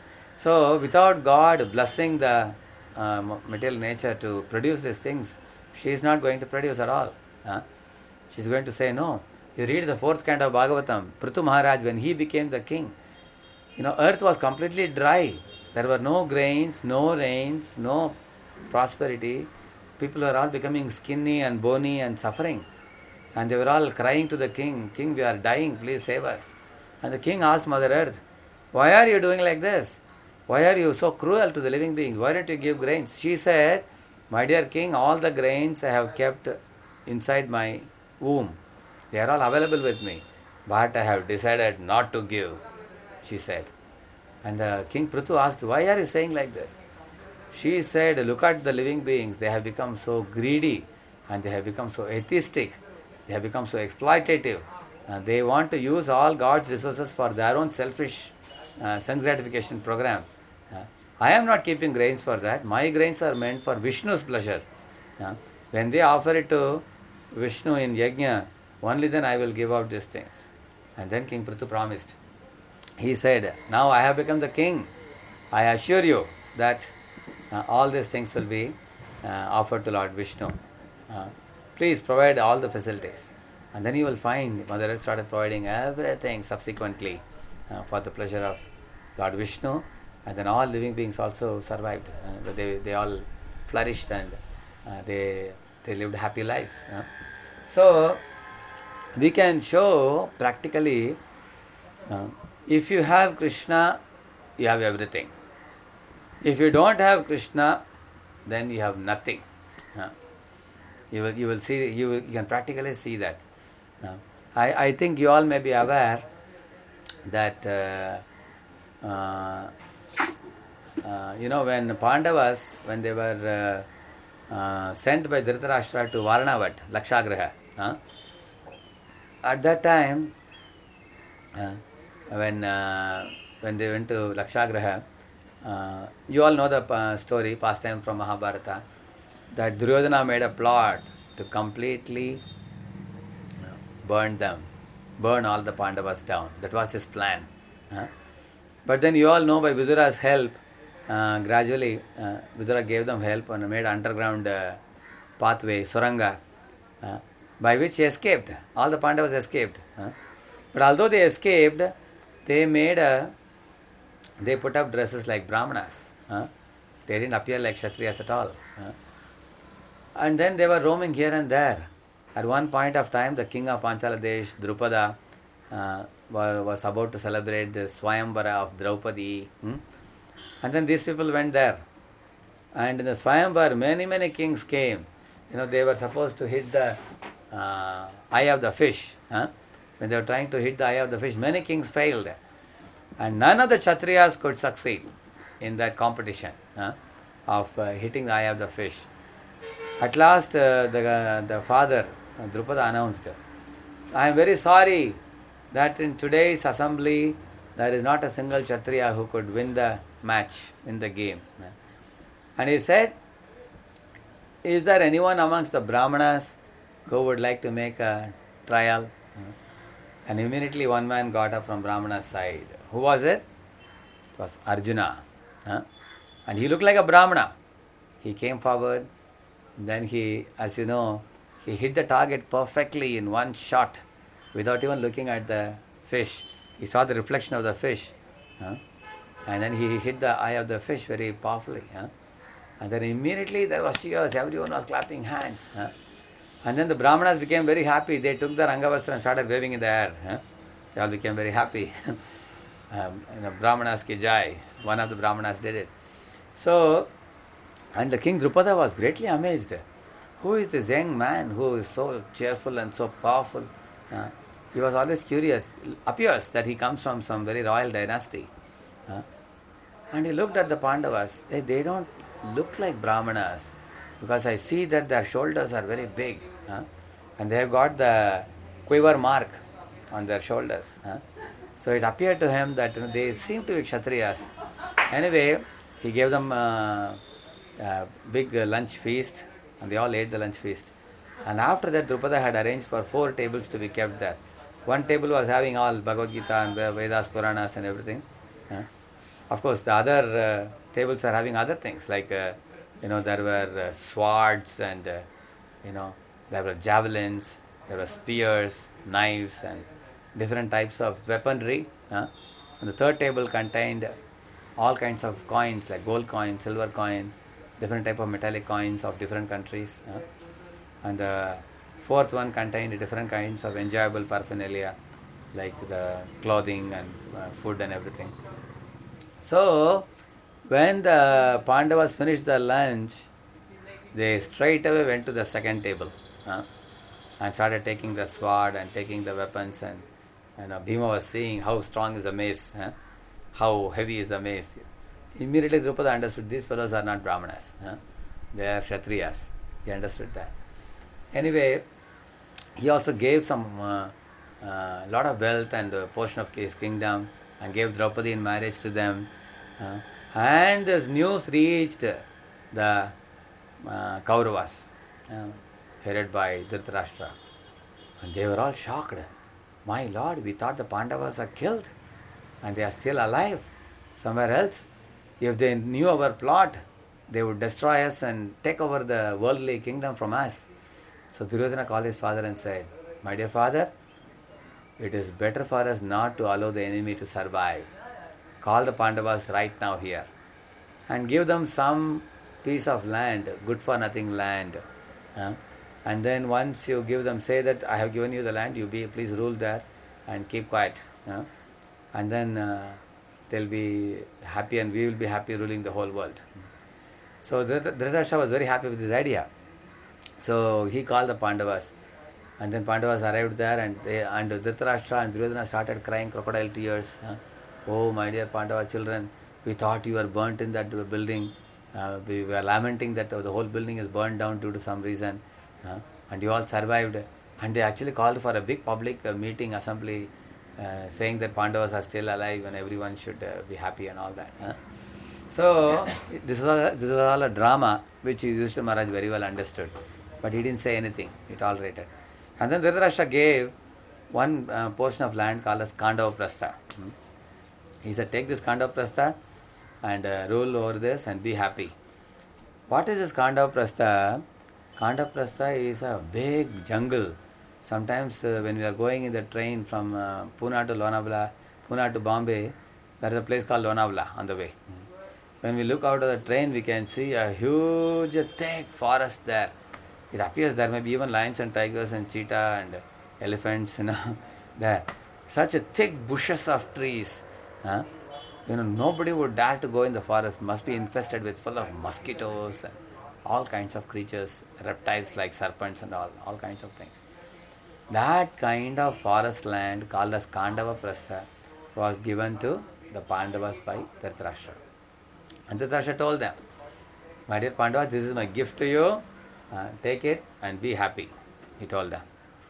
So, without God blessing the uh, material nature to produce these things, she is not going to produce at all. Huh? She is going to say no. You read the fourth canto of Bhagavatam, Prithu Maharaj, when he became the king, you know, earth was completely dry. There were no grains, no rains, no prosperity. People were all becoming skinny and bony and suffering. And they were all crying to the king, King, we are dying, please save us. And the king asked Mother Earth, why are you doing like this? Why are you so cruel to the living beings? Why don't you give grains? She said, my dear king, all the grains I have kept inside my womb. They are all available with me. But I have decided not to give, she said. And uh, King Prithu asked, why are you saying like this? She said, look at the living beings. They have become so greedy and they have become so atheistic. They have become so exploitative. Uh, they want to use all God's resources for their own selfish uh, sense gratification program. Uh, I am not keeping grains for that. My grains are meant for Vishnu's pleasure. Uh, when they offer it to Vishnu in Yajna, only then I will give out these things. And then King Prithu promised. He said, now I have become the king. I assure you that uh, all these things will be uh, offered to Lord Vishnu. Uh, please provide all the facilities. And then you will find Mother Earth started providing everything subsequently uh, for the pleasure of Lord Vishnu. And then all living beings also survived. Uh, they, they all flourished and uh, they, they lived happy lives. Uh. So, we can show practically, uh, if you have Krishna, you have everything. If you don't have Krishna, then you have nothing. Uh, you will you will see you, will, you can practically see that. Uh, I I think you all may be aware that uh, uh, uh, you know when Pandavas when they were uh, uh, sent by Dhritarashtra to Varanavat, Lakshagraha. Uh, At that time, uh, when uh, when they went to Lakshagraha, uh, you all know the uh, story, pastime from Mahabharata, that Duryodhana made a plot to completely burn them, burn all the Pandavas down. That was his plan. Uh, but then you all know by Vidura's help, uh, gradually uh, Vidura gave them help and made underground uh, pathway, Suranga, uh, by which he escaped. All the Pandavas escaped. Huh? But although they escaped, they made a, they put up dresses like Brahmanas. Huh? They didn't appear like Kshatriyas at all. Huh? And then they were roaming here and there. At one point of time, the king of Panchala Desh, Drupada, uh, was about to celebrate the Swayamvara of Draupadi. Hmm? And then these people went there. And in the Swayamvar, many, many kings came. You know, they were supposed to hit the Uh, eye of the fish. Huh? When they were trying to hit the eye of the fish, many kings failed. And none of the Kshatriyas could succeed in that competition huh, of uh, hitting the eye of the fish. At last, uh, the, uh, the father, uh, Drupada, announced, I am very sorry that in today's assembly, there is not a single Kshatriya who could win the match, win the game. And he said, is there anyone amongst the Brahmanas who would like to make a trial? And immediately one man got up from Brahmana's side. Who was it? It was Arjuna. Huh? And he looked like a Brahmana. He came forward, then he, as you know, he hit the target perfectly in one shot without even looking at the fish. He saw the reflection of the fish. Huh? And then he hit the eye of the fish very powerfully. Huh? And then immediately there was cheers, everyone was clapping hands. Huh? And then the Brahmanas became very happy. They took the Rangavastra and started waving in the air. Huh? They all became very happy. um, you know, Brahmanas ki jai. One of the Brahmanas did it. So, and the King Drupada was greatly amazed. Who is this young man who is so cheerful and so powerful? Uh, he was always curious. It appears that he comes from some very royal dynasty. Uh, and he looked at the Pandavas. Hey, they don't look like Brahmanas because I see that their shoulders are very big. Uh, and they have got the quiver mark on their shoulders. Uh. So it appeared to him that you know, they seem to be Kshatriyas. Anyway, he gave them a, a big uh, lunch feast, and they all ate the lunch feast. And after that, Drupada had arranged for four tables to be kept there. One table was having all Bhagavad Gita and Vedas, Puranas and everything. Uh, of course, the other uh, tables are having other things, like, uh, you know, there were uh, swords and, uh, you know, there were javelins, there were spears, knives and different types of weaponry. Uh, and the third table contained all kinds of coins like gold coin, silver coin, different type of metallic coins of different countries. Uh, and the fourth one contained different kinds of enjoyable paraphernalia like the clothing and uh, food and everything. So, when the Pandavas finished their lunch, they straight away went to the second table uh, and started taking the sword and taking the weapons. And you know, Bhima was seeing how strong is the mace, uh, how heavy is the mace. Immediately Drupada understood these fellows are not Brahmanas, uh, they are Kshatriyas. He understood that. Anyway, he also gave some uh, uh, lot of wealth and a portion of his kingdom and gave Draupadi in marriage to them. Uh, and this news reached the uh, Kauravas, uh, headed by Dhritarashtra. And they were all shocked. My lord, we thought the Pandavas are killed and they are still alive somewhere else. If they knew our plot, they would destroy us and take over the worldly kingdom from us. So Duryodhana called his father and said, my dear father, it is better for us not to allow the enemy to survive. Call the Pandavas right now here and give them some piece of land, good for nothing land. Uh, and then once you give them, say that I have given you the land, you be please rule there and keep quiet. Uh, and then uh, they'll be happy and we will be happy ruling the whole world. So Dhritarashtra was very happy with this idea. So he called the Pandavas, and then Pandavas arrived there, and they, and Dhritarashtra and Duryodhana started crying crocodile tears. Uh, oh, my dear Pandava children, we thought you were burnt in that building. Uh, we were lamenting that uh, the whole building is burned down due to some reason, uh, and you all survived. And they actually called for a big public uh, meeting, assembly, uh, saying that Pandavas are still alive and everyone should uh, be happy and all that. Uh. So this was this was all a drama which Yudhishthira Maharaj very well understood. But he didn't say anything. He tolerated. And then Dhritarashtra gave one uh, portion of land called as Kandava Prastha. Hmm. He said, take this Kandava Prastha and uh, rule over this and be happy. What is this Kandava Prastha? Kandava Prastha is a big jungle. Sometimes uh, when we are going in the train from uh, Pune to Lonavala, Pune to Bombay, there is a place called Lonavala on the way. Hmm. When we look out of the train, we can see a huge, thick forest there. It appears there may be even lions and tigers and cheetah and elephants, you know, there. Such a thick bushes of trees. Huh? You know, nobody would dare to go in the forest. Must be infested with full of mosquitoes and all kinds of creatures, reptiles like serpents and all, all kinds of things. That kind of forest land called as Kandava Prastha was given to the Pandavas by Dhritarashtra. And Dhritarashtra told them, my dear Pandavas, this is my gift to you. Uh, take it and be happy, he told them.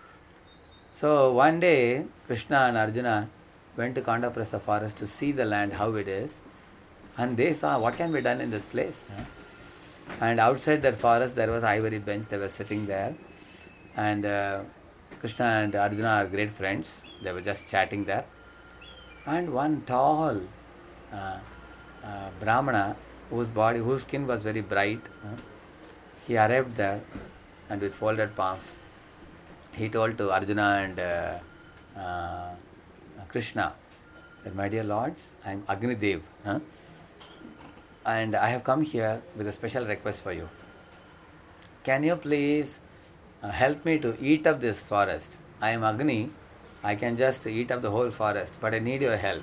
So one day, Krishna and Arjuna went to Kandaprastha forest to see the land, how it is, and they saw what can be done in this place. Huh? And outside that forest, there was an ivory bench. They were sitting there, and uh, Krishna and Arjuna are great friends. They were just chatting there, and one tall uh, uh, Brahmana whose body, whose skin was very bright. Uh, he arrived there, and with folded palms, he told to Arjuna and uh, uh, Krishna that, my dear lords, I am Agni Dev, huh? and I have come here with a special request for you. Can you please uh, help me to eat up this forest? I am Agni, I can just eat up the whole forest, but I need your help.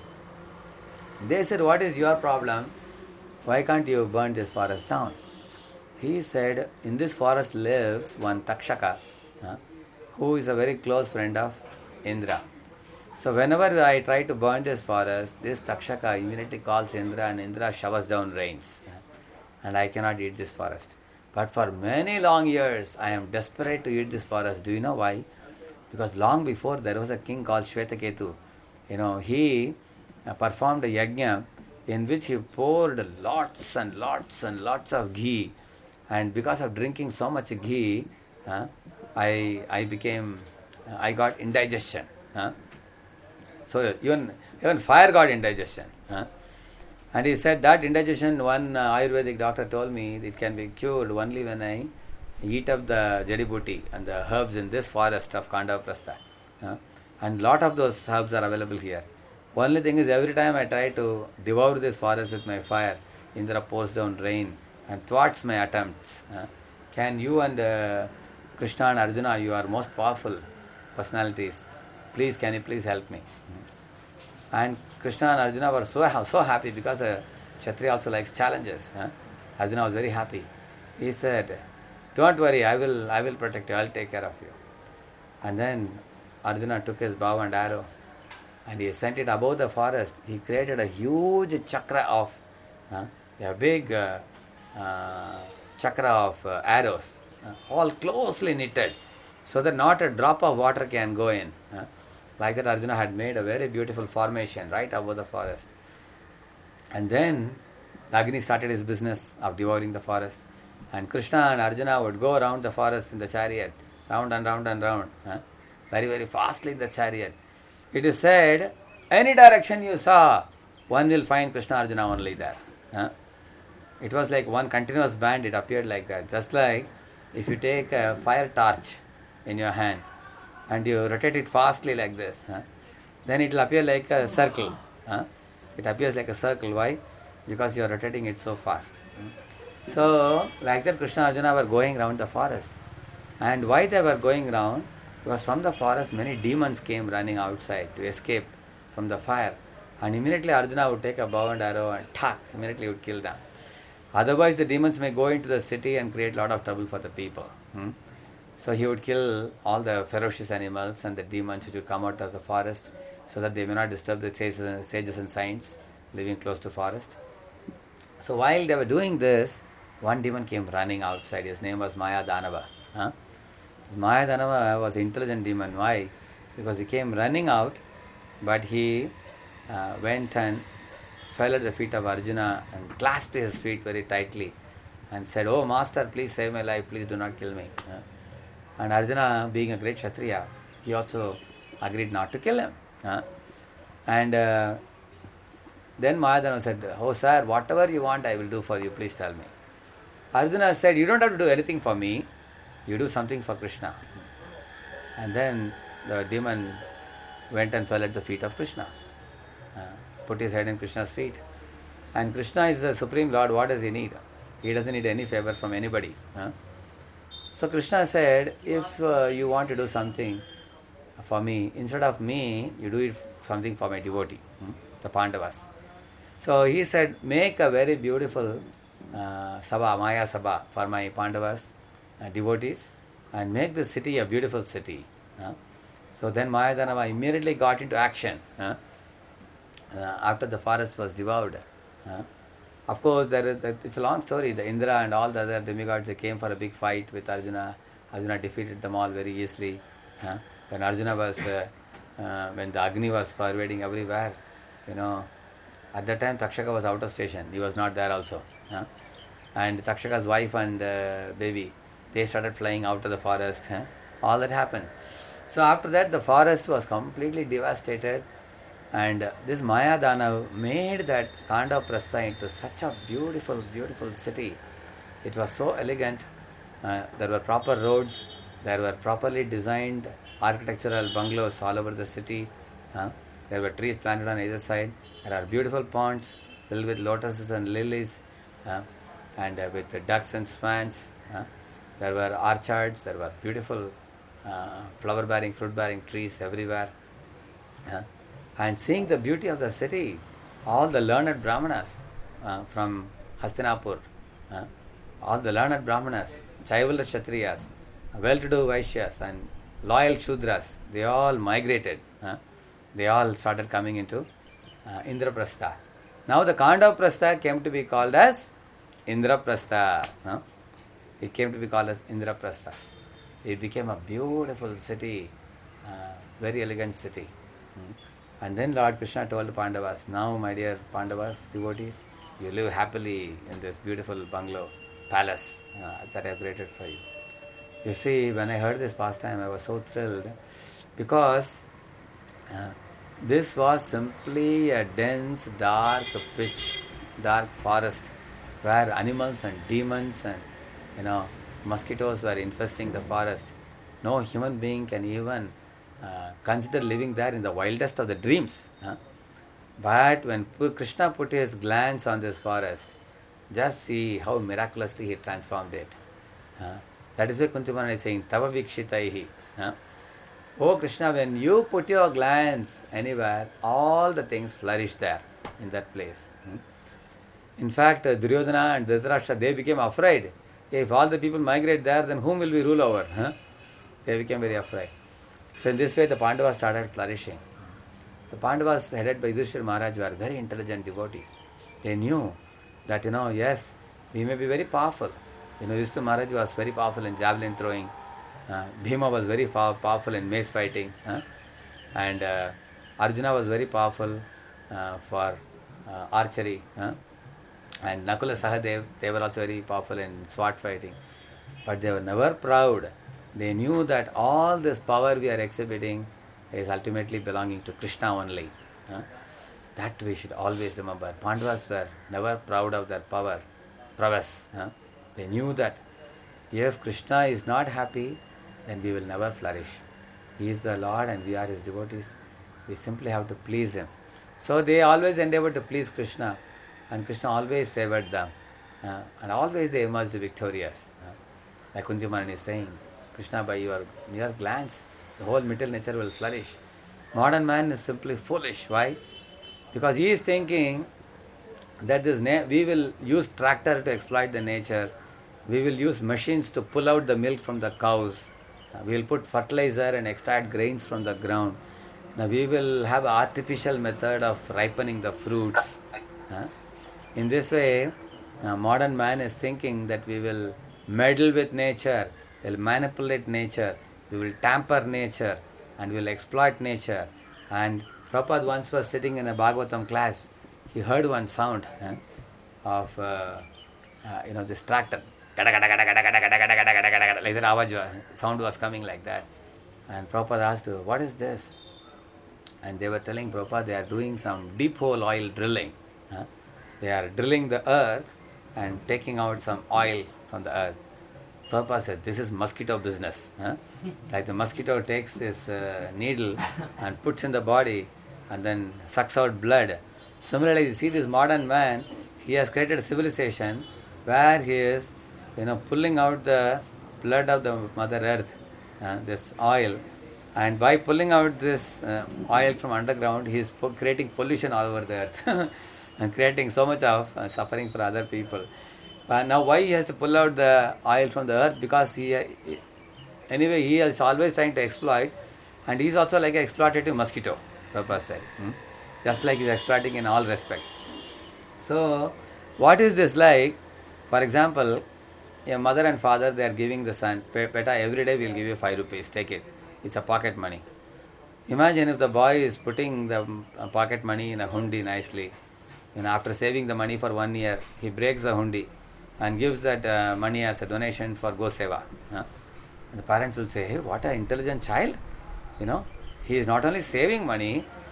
They said, what is your problem? Why can't you burn this forest down? He said, in this forest lives one Takshaka, huh, who is a very close friend of Indra. So whenever I try to burn this forest, this Takshaka immediately calls Indra, and Indra showers down rains. And I cannot eat this forest. But for many long years, I am desperate to eat this forest. Do you know why? Because long before, there was a king called Shvetaketu. You know, he uh, performed a yajna in which he poured lots and lots and lots of ghee. And because of drinking so much ghee, uh, I I became, uh, I got indigestion. Uh. So even even fire got indigestion. Uh. And he said that indigestion, one uh, Ayurvedic doctor told me, it can be cured only when I eat up the jadibuti and the herbs in this forest of Kandavaprastha. Uh. And lot of those herbs are available here. Only thing is, every time I try to devour this forest with my fire, Indra pours down rain and thwarts my attempts. Uh, can you and uh, Krishna and Arjuna, you are most powerful personalities, please, can you please help me? Mm. And Krishna and Arjuna were so so happy, because uh, Kshatriya also likes challenges. Uh. Arjuna was very happy. He said, don't worry, I will I will protect you, I will take care of you. And then Arjuna took his bow and arrow, and he sent it above the forest. He created a huge chakra of, uh, a big uh, uh, chakra of uh, arrows, uh, all closely knitted, so that not a drop of water can go in. Uh. Like that, Arjuna had made a very beautiful formation right above the forest. And then Agni started his business of devouring the forest. And Krishna and Arjuna would go around the forest in the chariot, round and round and round, uh, very, very fastly in the chariot. It is said, any direction you saw, one will find Krishna Arjuna only there. Uh. It was like one continuous band, it appeared like that. Just like if you take a fire torch in your hand and you rotate it fastly like this, uh, then it will appear like a circle. Uh. It appears like a circle. Why? Because you are rotating it so fast. Uh. So, like that, Krishna and Arjuna were going round the forest. And why they were going round? Because from the forest, many demons came running outside to escape from the fire. And immediately Arjuna would take a bow and arrow and tak, immediately would kill them. Otherwise, the demons may go into the city and create a lot of trouble for the people. Hmm? So he would kill all the ferocious animals and the demons which would come out of the forest, so that they may not disturb the sages, sages and saints living close to forest. So while they were doing this, one demon came running outside. His name was Maya Danava. Huh? Maya Danava was an intelligent demon. Why? Because he came running out, but he uh, went and fell at the feet of Arjuna and clasped his feet very tightly and said, "Oh master, please save my life, please do not kill me." Uh, and Arjuna, being a great Kshatriya, he also agreed not to kill him. Uh, and uh, then Mayadanava said, "Oh sir, whatever you want I will do for you, please tell me." Arjuna said, "You don't have to do anything for me, you do something for Krishna." And then the demon went and fell at the feet of Krishna, uh, put his head in Krishna's feet. And Krishna is the Supreme Lord, what does he need? He doesn't need any favor from anybody. Huh? So Krishna said, if uh, you want to do something for me, instead of me, you do it something for my devotee, hmm? the Pandavas. So he said, make a very beautiful uh, Sabha, Maya Sabha for my Pandavas, uh, devotees, and make the city a beautiful city. Huh? So then Mayadanava immediately got into action huh? uh, after the forest was devoured. Huh? Of course, there is, it's a long story. The Indra and all the other demigods, they came for a big fight with Arjuna. Arjuna defeated them all very easily. Huh? When Arjuna was, uh, uh, when the Agni was pervading everywhere, you know, at that time Takshaka was out of station. He was not there also. Huh? And Takshaka's wife and uh, baby, they started flying out of the forest. Huh? All that happened. So after that, the forest was completely devastated, And uh, this Maya Danav made that Kandaprastha into such a beautiful, beautiful city. It was so elegant. Uh, there were proper roads. There were properly designed architectural bungalows all over the city. Uh, there were trees planted on either side. There are beautiful ponds filled with lotuses and lilies, uh, and uh, with ducks and swans. Uh, there were orchards. There were beautiful uh, flower-bearing, fruit-bearing trees everywhere. Uh, and seeing the beauty of the city, all the learned Brahmanas uh, from Hastinapur, uh, all the learned Brahmanas, Chaivalya Kshatriyas, well-to-do Vaishyas and loyal Shudras, they all migrated. Uh, they all started coming into uh, Indraprastha. Now the Kandaprastha came to be called as Indraprastha. Uh, it came to be called as Indraprastha. It became a beautiful city, uh, very elegant city. Mm. And then Lord Krishna told the Pandavas, now my dear Pandavas, devotees, you live happily in this beautiful bungalow, palace uh, that I have created for you. You see, when I heard this pastime, I was so thrilled because uh, this was simply a dense, dark, pitch dark forest where animals and demons and, you know, mosquitoes were infesting the forest. No human being can even uh, consider living there in the wildest of the dreams. Huh? But when Krishna put his glance on this forest, just see how miraculously he transformed it. Huh? That is why Kuntiman is saying, Tava Vikshitaihi. Huh? Oh Krishna, when you put your glance anywhere, all the things flourish there, in that place. Hmm? In fact, uh, Duryodhana and Dhritarashtra, they became afraid. If all the people migrate there, then whom will we rule over? Huh? They became very afraid. So in this way, the Pandavas started flourishing. The Pandavas, headed by Yudhishthira Maharaj, were very intelligent devotees. They knew that, you know, yes, we may be very powerful. You know, Yudhishthira Maharaj was very powerful in javelin throwing. Uh, Bhima was very pow- powerful in mace fighting. Huh? And uh, Arjuna was very powerful uh, for uh, archery. Huh? And Nakula Sahadev, they were also very powerful in sword fighting. But they were never proud. They knew that all this power we are exhibiting is ultimately belonging to Krishna only. Huh? That we should always remember. Pandavas were never proud of their power, prowess. Huh? They knew that if Krishna is not happy, then we will never flourish. He is the Lord and we are His devotees. We simply have to please Him. So they always endeavored to please Krishna, and Krishna always favored them. Uh, and always they emerged victorious. Uh, like Kuntiman is saying, Krishna, by your mere glance, the whole material nature will flourish. Modern man is simply foolish. Why? Because he is thinking that this na- we will use tractor to exploit the nature. We will use machines to pull out the milk from the cows. Uh, we will put fertilizer and extract grains from the ground. Now we will have an artificial method of ripening the fruits. Uh, in this way, uh, modern man is thinking that we will meddle with nature, we will manipulate nature, we will tamper nature, and we will exploit nature. And Prabhupada once was sitting in a Bhagavatam class. He heard one sound uh, of uh, uh, you know this tractor. Like that awaj, sound was coming like that. And Prabhupada asked, what is this? And they were telling Prabhupada they are doing some deep hole oil drilling. Huh? They are drilling the earth and taking out some oil from the earth. Prabhupada said, this is mosquito business. Huh? Like the mosquito takes this uh, needle and puts in the body and then sucks out blood. Similarly, you see this modern man, he has created a civilization where he is, you know, pulling out the blood of the Mother Earth, uh, this oil, and by pulling out this uh, oil from underground, he is po- creating pollution all over the earth and creating so much of uh, suffering for other people. But now, why he has to pull out the oil from the earth? Because he, uh, anyway, he is always trying to exploit, and he is also like an exploitative mosquito, Prabhupada said, hmm? just like he is exploiting in all respects. So, what is this like? For example, a mother and father, they are giving the son, Beta, every day we will give you five rupees, take it. It's a pocket money. Imagine if the boy is putting the pocket money in a hundi nicely. You know, after saving the money for one year, he breaks the hundi and gives that uh, money as a donation for Go Seva. Huh? And the parents will say, hey, what an intelligent child. You know, he is not only saving money,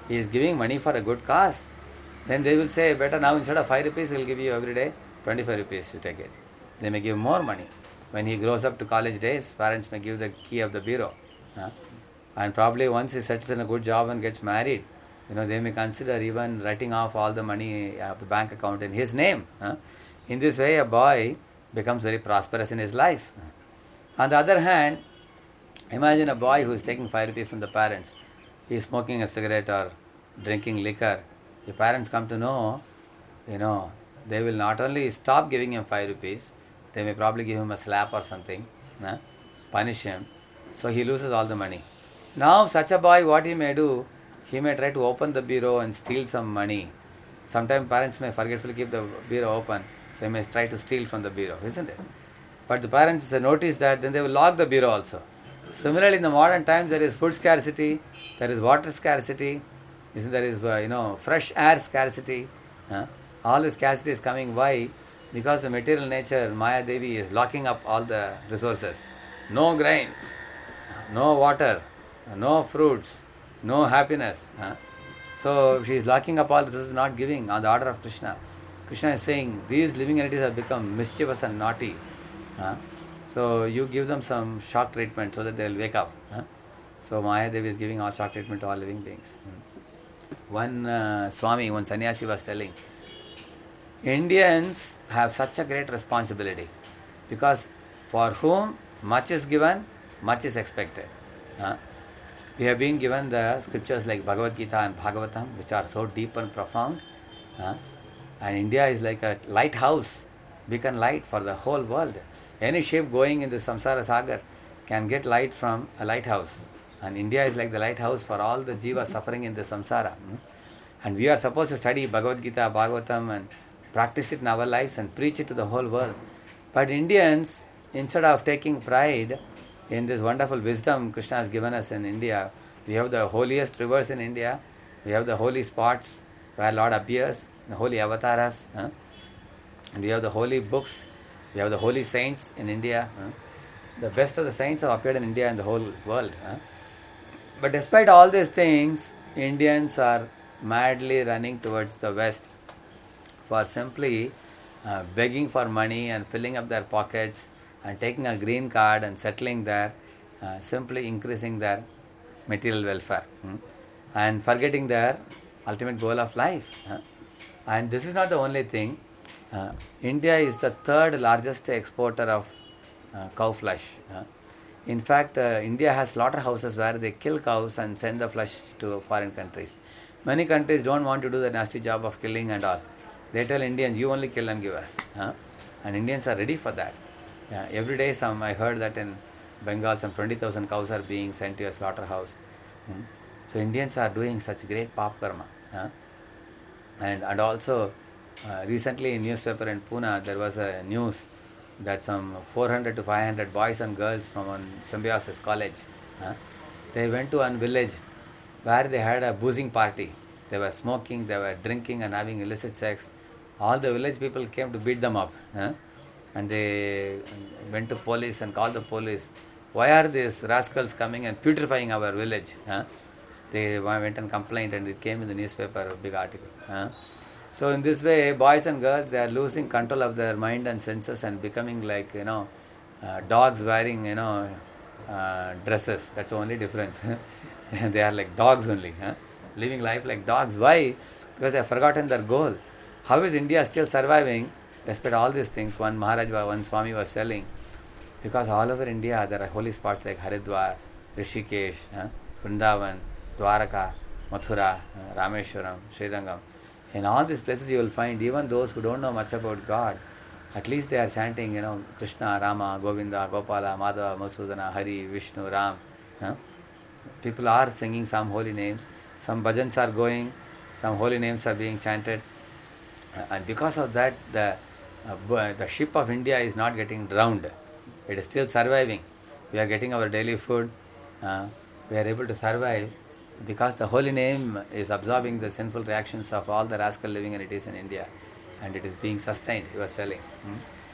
he is giving money for a good cause. Then they will say, better now instead of five rupees, he will give you every day twenty-five rupees, you take it. They may give more money. When he grows up to college days, parents may give the key of the bureau. Huh? And probably once he settles in a good job and gets married, you know, they may consider even writing off all the money of the bank account in his name. Huh? In this way, a boy becomes very prosperous in his life. On the other hand, imagine a boy who is taking five rupees from the parents. He is smoking a cigarette or drinking liquor. The parents come to know, you know, they will not only stop giving him five rupees, they may probably give him a slap or something, huh? Punish him. So he loses all the money. Now such a boy, what he may do, he may try to open the bureau and steal some money. Sometimes parents may forgetfully keep the bureau open, so he may try to steal from the bureau, isn't it? But the parents notice that, then they will lock the bureau also. Similarly, in the modern times, there is food scarcity, there is water scarcity, there is uh, you know fresh air scarcity. Huh? All the scarcity is coming. Why? Because the material nature, Maya Devi, is locking up all the resources. No grains, no water, no fruits, no happiness. Huh? So she is locking up all the resources, not giving on the order of Krishna. Krishna is saying, these living entities have become mischievous and naughty. Huh? So you give them some shock treatment so that they will wake up. Huh? So Maya Devi is giving all shock treatment to all living beings. Hmm. One uh, Swami, one sannyasi was telling, Indians have such a great responsibility because for whom much is given, much is expected. Huh? We have been given the scriptures like Bhagavad Gita and Bhagavatam, which are so deep and profound. Huh? And India is like a lighthouse, beacon light for the whole world. Any ship going in the Samsara Sagar can get light from a lighthouse. And India is like the lighthouse for all the jivas suffering in the samsara. And we are supposed to study Bhagavad Gita, Bhagavatam and practice it in our lives and preach it to the whole world. But Indians, instead of taking pride in this wonderful wisdom Krishna has given us in India, we have the holiest rivers in India, we have the holy spots where Lord appears, the holy avatars, huh? And we have the holy books, we have the holy saints in India. Huh? The best of the saints have appeared in India and the whole world. Huh? But despite all these things, Indians are madly running towards the West for simply uh, begging for money and filling up their pockets and taking a green card and settling there, uh, simply increasing their material welfare hmm? and forgetting their ultimate goal of life. Huh? And this is not the only thing. Uh, India is the third largest exporter of uh, cow flesh. Huh? In fact, uh, India has slaughterhouses where they kill cows and send the flesh to foreign countries. Many countries don't want to do the nasty job of killing and all. They tell Indians, you only kill and give us. Huh? And Indians are ready for that. Yeah, every day, some I heard that in Bengal, some twenty thousand cows are being sent to a slaughterhouse. Hmm? So Indians are doing such great pap karma. Huh? And, and also, uh, recently in newspaper in Pune, there was a news that some four hundred to five hundred boys and girls from one Symbiosis college, huh? they went to one village where they had a boozing party. They were smoking, they were drinking and having illicit sex. All the village people came to beat them up. Huh? And they went to police and called the police. Why are these rascals coming and putrefying our village? Huh? They went and complained and it came in the newspaper, a big article. Huh? So in this way, boys and girls, they are losing control of their mind and senses and becoming like, you know, uh, dogs wearing, you know, uh, dresses. That's the only difference. They are like dogs only. Huh? Living life like dogs. Why? Because they have forgotten their goal. How is India still surviving despite all these things? One Maharaj, one Swami was telling, because all over India there are holy spots like Haridwar, Rishikesh, huh? Vrindavan, Dwaraka, Mathura, uh, Rameshwaram, Srirangam. In all these places you will find even those who don't know much about God, at least they are chanting, you know, Krishna, Rama, Govinda, Gopala, Madhava, Masudana, Hari, Vishnu, Ram. Huh? People are singing some holy names, some bhajans are going, some holy names are being chanted. Uh, and because of that, the, uh, the ship of India is not getting drowned. It is still surviving. We are getting our daily food. Uh, we are able to survive because the holy name is absorbing the sinful reactions of all the rascal living entities in India, and it is being sustained, he was telling. Hmm?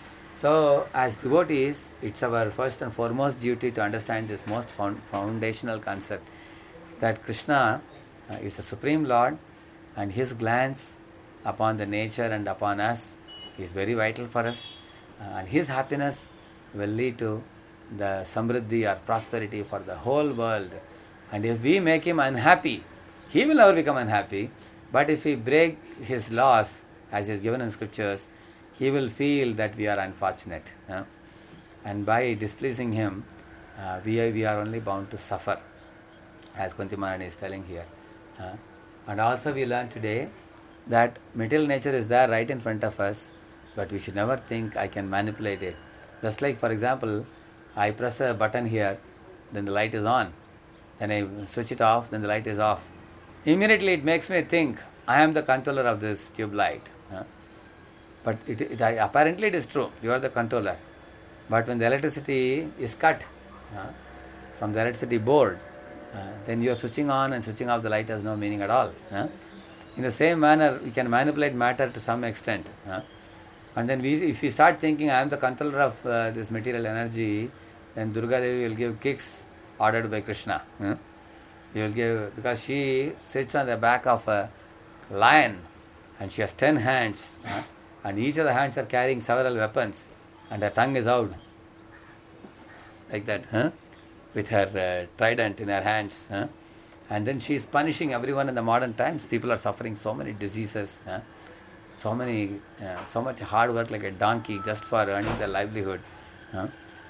So, as devotees, it's our first and foremost duty to understand this most found, foundational concept, that Krishna uh, is the Supreme Lord, and His glance upon the nature and upon us is very vital for us, uh, and His happiness will lead to the samriddhi or prosperity for the whole world. And if we make Him unhappy, He will never become unhappy, but if we break His laws as is given in scriptures, He will feel that we are unfortunate, uh, and by displeasing Him, uh, we, are, we are only bound to suffer, as Kunti Maharani is telling here. Uh, and also we learn today that material nature is there right in front of us, but we should never think I can manipulate it. Just like, for example, I press a button here, then the light is on. Then I switch it off, then the light is off. Immediately it makes me think, I am the controller of this tube light. Uh, but it, it, I, apparently it is true, you are the controller. But when the electricity is cut uh, from the electricity board, uh, then you are switching on and switching off the light has no meaning at all. Uh. In the same manner, we can manipulate matter to some extent. Uh. And then we, if we start thinking, I am the controller of uh, this material energy, then Durga Devi will give kicks ordered by Krishna. Uh. He will give, because she sits on the back of a lion and she has ten hands, uh, and each of the hands are carrying several weapons, and her tongue is out like that, huh? With her uh, trident in her hands, huh? And then she is punishing everyone in the modern times. People are suffering so many diseases, huh? so many, uh, so much hard work like a donkey just for earning their livelihood. Huh?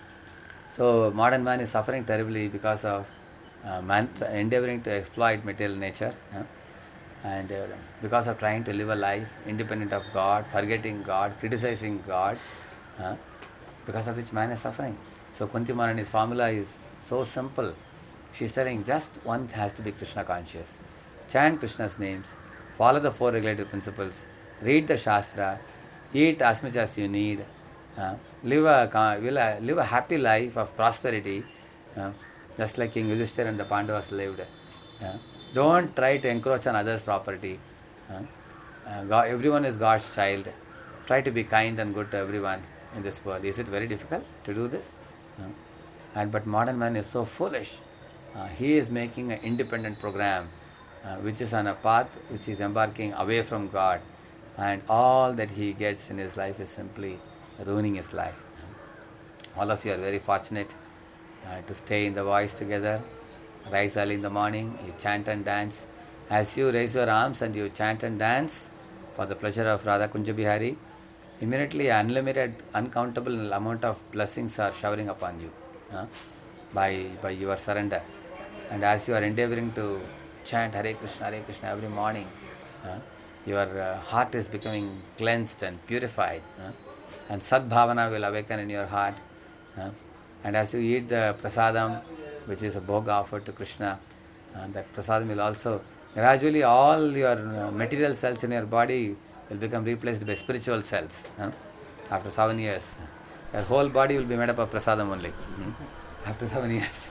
So modern man is suffering terribly because of uh, man tra- endeavoring to exploit material nature, huh? and uh, because of trying to live a life independent of God, forgetting God, criticizing God, huh? because of which man is suffering. So Kunti Maharani's formula is so simple. She is telling just one has to be Krishna conscious. Chant Krishna's names, follow the four regulative principles, read the Shastra, eat as much as you need, uh, live, a, live a happy life of prosperity, uh, just like King Yudhishthira and the Pandavas lived. Uh, don't try to encroach on others' property. Uh, uh, God, everyone is God's child. Try to be kind and good to everyone in this world. Is it very difficult to do this? Uh, and but modern man is so foolish. Uh, he is making an independent program, uh, which is on a path which is embarking away from God, and all that he gets in his life is simply ruining his life. All of you are very fortunate uh, to stay in the voice together. Rise early in the morning, you chant and dance. As you raise your arms and you chant and dance for the pleasure of Radha Kunja Bihari, immediately unlimited, uncountable amount of blessings are showering upon you uh, by by your surrender. And as you are endeavoring to chant Hare Krishna, Hare Krishna every morning, uh, your uh, heart is becoming cleansed and purified, uh, and Sadbhavana will awaken in your heart. Uh, and as you eat the prasadam, which is a bhoga offered to Krishna, uh, that prasadam will also gradually all your uh, material cells in your body will become replaced by spiritual cells. Uh, after seven years, your whole body will be made up of prasadam only. Mm, after seven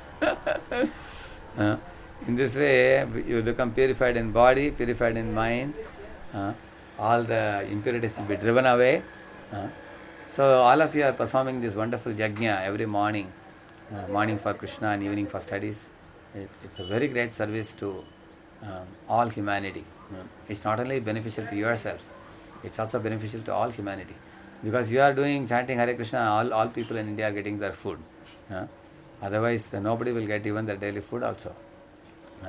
years. Uh, in this way, you become purified in body, purified in mind. Uh, all the impurities will be driven away. Uh, so all of you are performing this wonderful yajna every morning, uh, morning for Krishna and evening for studies. It, it's a very great service to um, all humanity. Uh, it's not only beneficial to yourself, it's also beneficial to all humanity. Because you are doing chanting Hare Krishna, all, all people in India are getting their food. Uh, Otherwise, uh, nobody will get even their daily food also. Uh,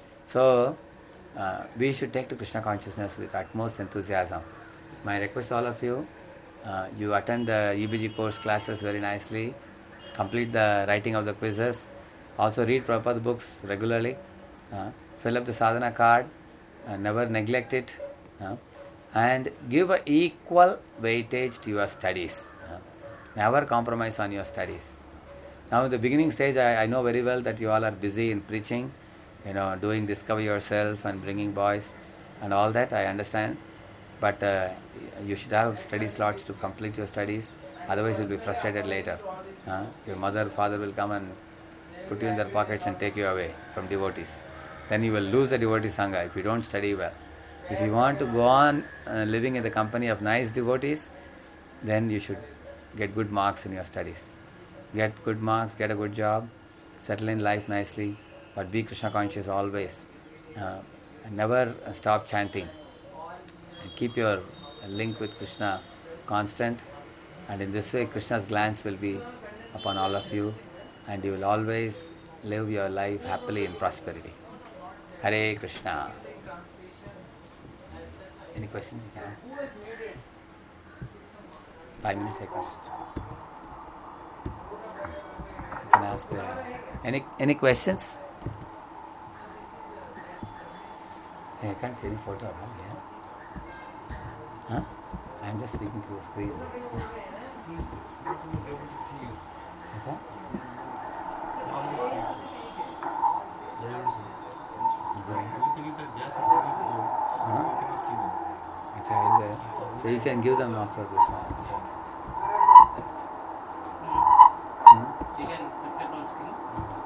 so, uh, we should take to Krishna consciousness with utmost enthusiasm. My request to all of you, uh, you attend the E B G course classes very nicely, complete the writing of the quizzes, also read Prabhupada books regularly, uh, fill up the sadhana card, uh, never neglect it, uh, and give a equal weightage to your studies. Uh, never compromise on your studies. Now in the beginning stage, I, I know very well that you all are busy in preaching, you know, doing Discover Yourself and bringing boys and all that, I understand. But uh, you should have study slots to complete your studies, otherwise you'll be frustrated later. Uh, your mother, father will come and put you in their pockets and take you away from devotees. Then you will lose the devotee sangha if you don't study well. If you want to go on uh, living in the company of nice devotees, then you should get good marks in your studies. Get good marks, get a good job, settle in life nicely, but be Krishna conscious always. Uh, and never uh, stop chanting. And keep your link with Krishna constant, and in this way Krishna's glance will be upon all of you, and you will always live your life happily in prosperity. Hare Krishna. Any questions you can ask? Five minutes, I guess. You can ask. Uh, any any questions? Hey, I can't see any photo of him here. Huh? I'm just speaking to the screen. Is that? So you can give them also this one. Hmm? You can reflect on screen.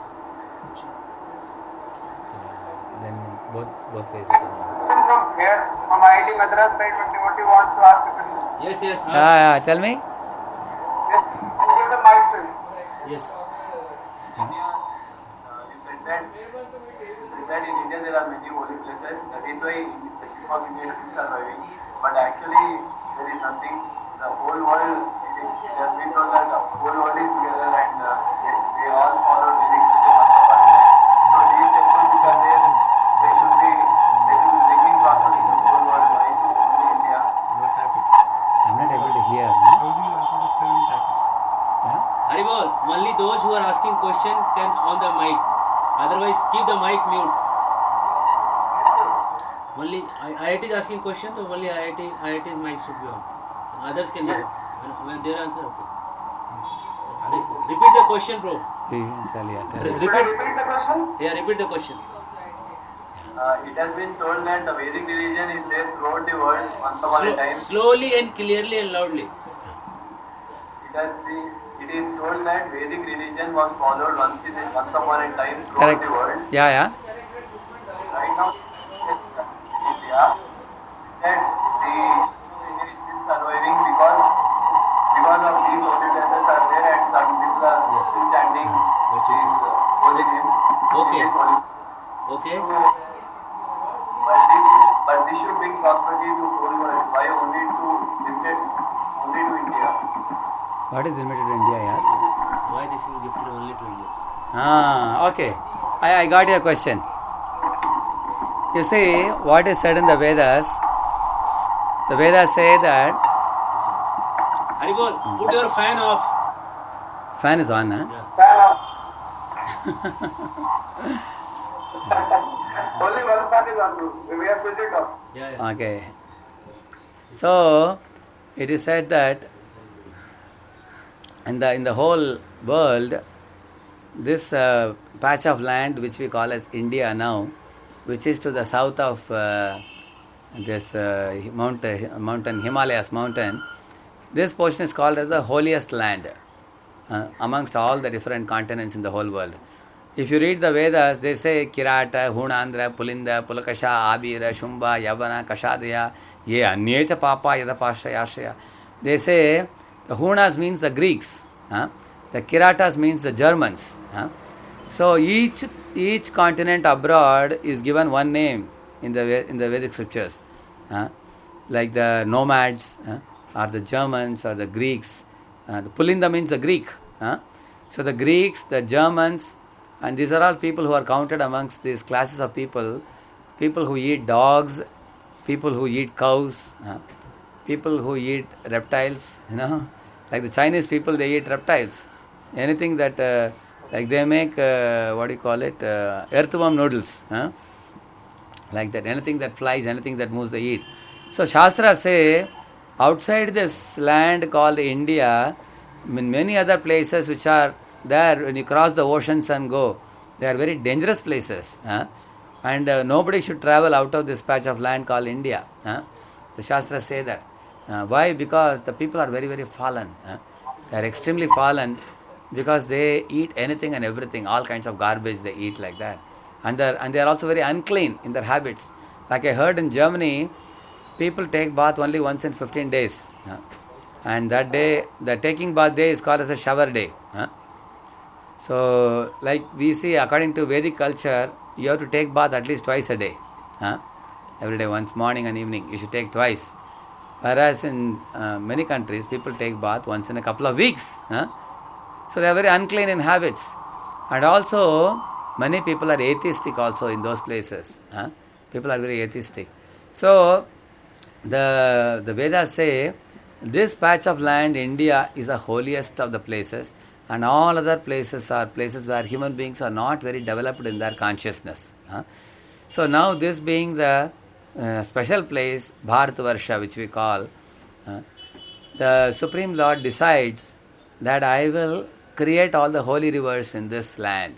Uh, then both both ways you can. From here, from I I T Madras side, what you want to ask the question? Yes, yes. Ask. Yeah, yeah, tell me. Yes, give the mic to you. Yes. You said that, you said in India there are many holy places, that is why some of Indian things are having. But actually, there is nothing. The whole world, it is, they have been told that the whole world is together and uh, they, they all follow Vedic system. So these temples which are there, they should be, they should be bringing prosperity to the whole world, right? To India. I'm not able to hear. Huh? Haribol, only those who are asking question can on the mic. Otherwise, keep the mic mute. Only I I T is asking question, so only I I T I I T's mic should be on. Others can hear. When, when their answer, okay. Re- repeat the question, bro. Yes, yeah, tell Re- me. Should I repeat. repeat the question? Yeah, repeat the question. Uh, it has been told that the Vedic religion is there throughout the world once upon a Slow, time. slowly and clearly and loudly. It has been, it is told that Vedic religion was followed once in a, once upon a time throughout Correct. the world. Yeah, yeah. Right now, India, that the Indian is still surviving because because of these holy places are there and some people are still chanting That's these okay. uh, holy names. Okay. These holy- Okay. So, but this, but this should bring prosperity to whole world. Why only to limited only to India? What is limited to India, yes? Why this is gifted only to India? Ah, okay. I, I got your question. You see, what is said in the Vedas, the Vedas say that, Haribol, put your fan off. fan is on, huh? Yeah. Only one fan is on. We have switched it off. Yeah, yeah. Okay. So, it is said that in the in the whole world, this uh, patch of land which we call as India now, which is to the south of uh, this uh, mountain, mountain Himalayas mountain, this portion is called as the holiest land uh, amongst all the different continents in the whole world. If you read the Vedas, they say Kirata, Hunandra, Pulinda, Pulakasha, Abira, Shumba, Yavana, Kashadaya, Ye Anyecha Papa, Yadapasha, Yashaya. They say the Hunas means the Greeks, huh? The Kiratas means the Germans. Huh? So each each continent abroad is given one name in the in the Vedic scriptures, huh? Like the nomads, huh? Or the Germans or the Greeks. Uh, the Pulinda means the Greek. Huh? So the Greeks, the Germans, and these are all people who are counted amongst these classes of people, people who eat dogs, people who eat cows, uh, people who eat reptiles, you know, like the Chinese people, they eat reptiles. Anything that, uh, like they make, uh, what do you call it, uh, earthworm noodles, huh? Like that, anything that flies, anything that moves, they eat. So Shastras say, outside this land called India, in many other places which are there, when you cross the oceans and go, they are very dangerous places, huh? And uh, nobody should travel out of this patch of land called India. Huh? The Shastras say that. Uh, why? Because the people are very, very fallen. Huh? They are extremely fallen because they eat anything and everything, all kinds of garbage they eat like that. And, and they are also very unclean in their habits. Like I heard in Germany, people take bath only once in fifteen days. Huh? And that day, the taking bath day is called as a shower day. Huh? So, like we see, according to Vedic culture, you have to take bath at least twice a day. Huh? Every day, once morning and evening, you should take twice. Whereas in uh, many countries, people take bath once in a couple of weeks. Huh? So they are very unclean in habits. And also, many people are atheistic also in those places. Huh? People are very atheistic. So, the, the Vedas say, this patch of land, India, is the holiest of the places, and all other places are places where human beings are not very developed in their consciousness. Huh? So now this being the uh, special place, Bharatavarsha, which we call, uh, the Supreme Lord decides that I will create all the holy rivers in this land.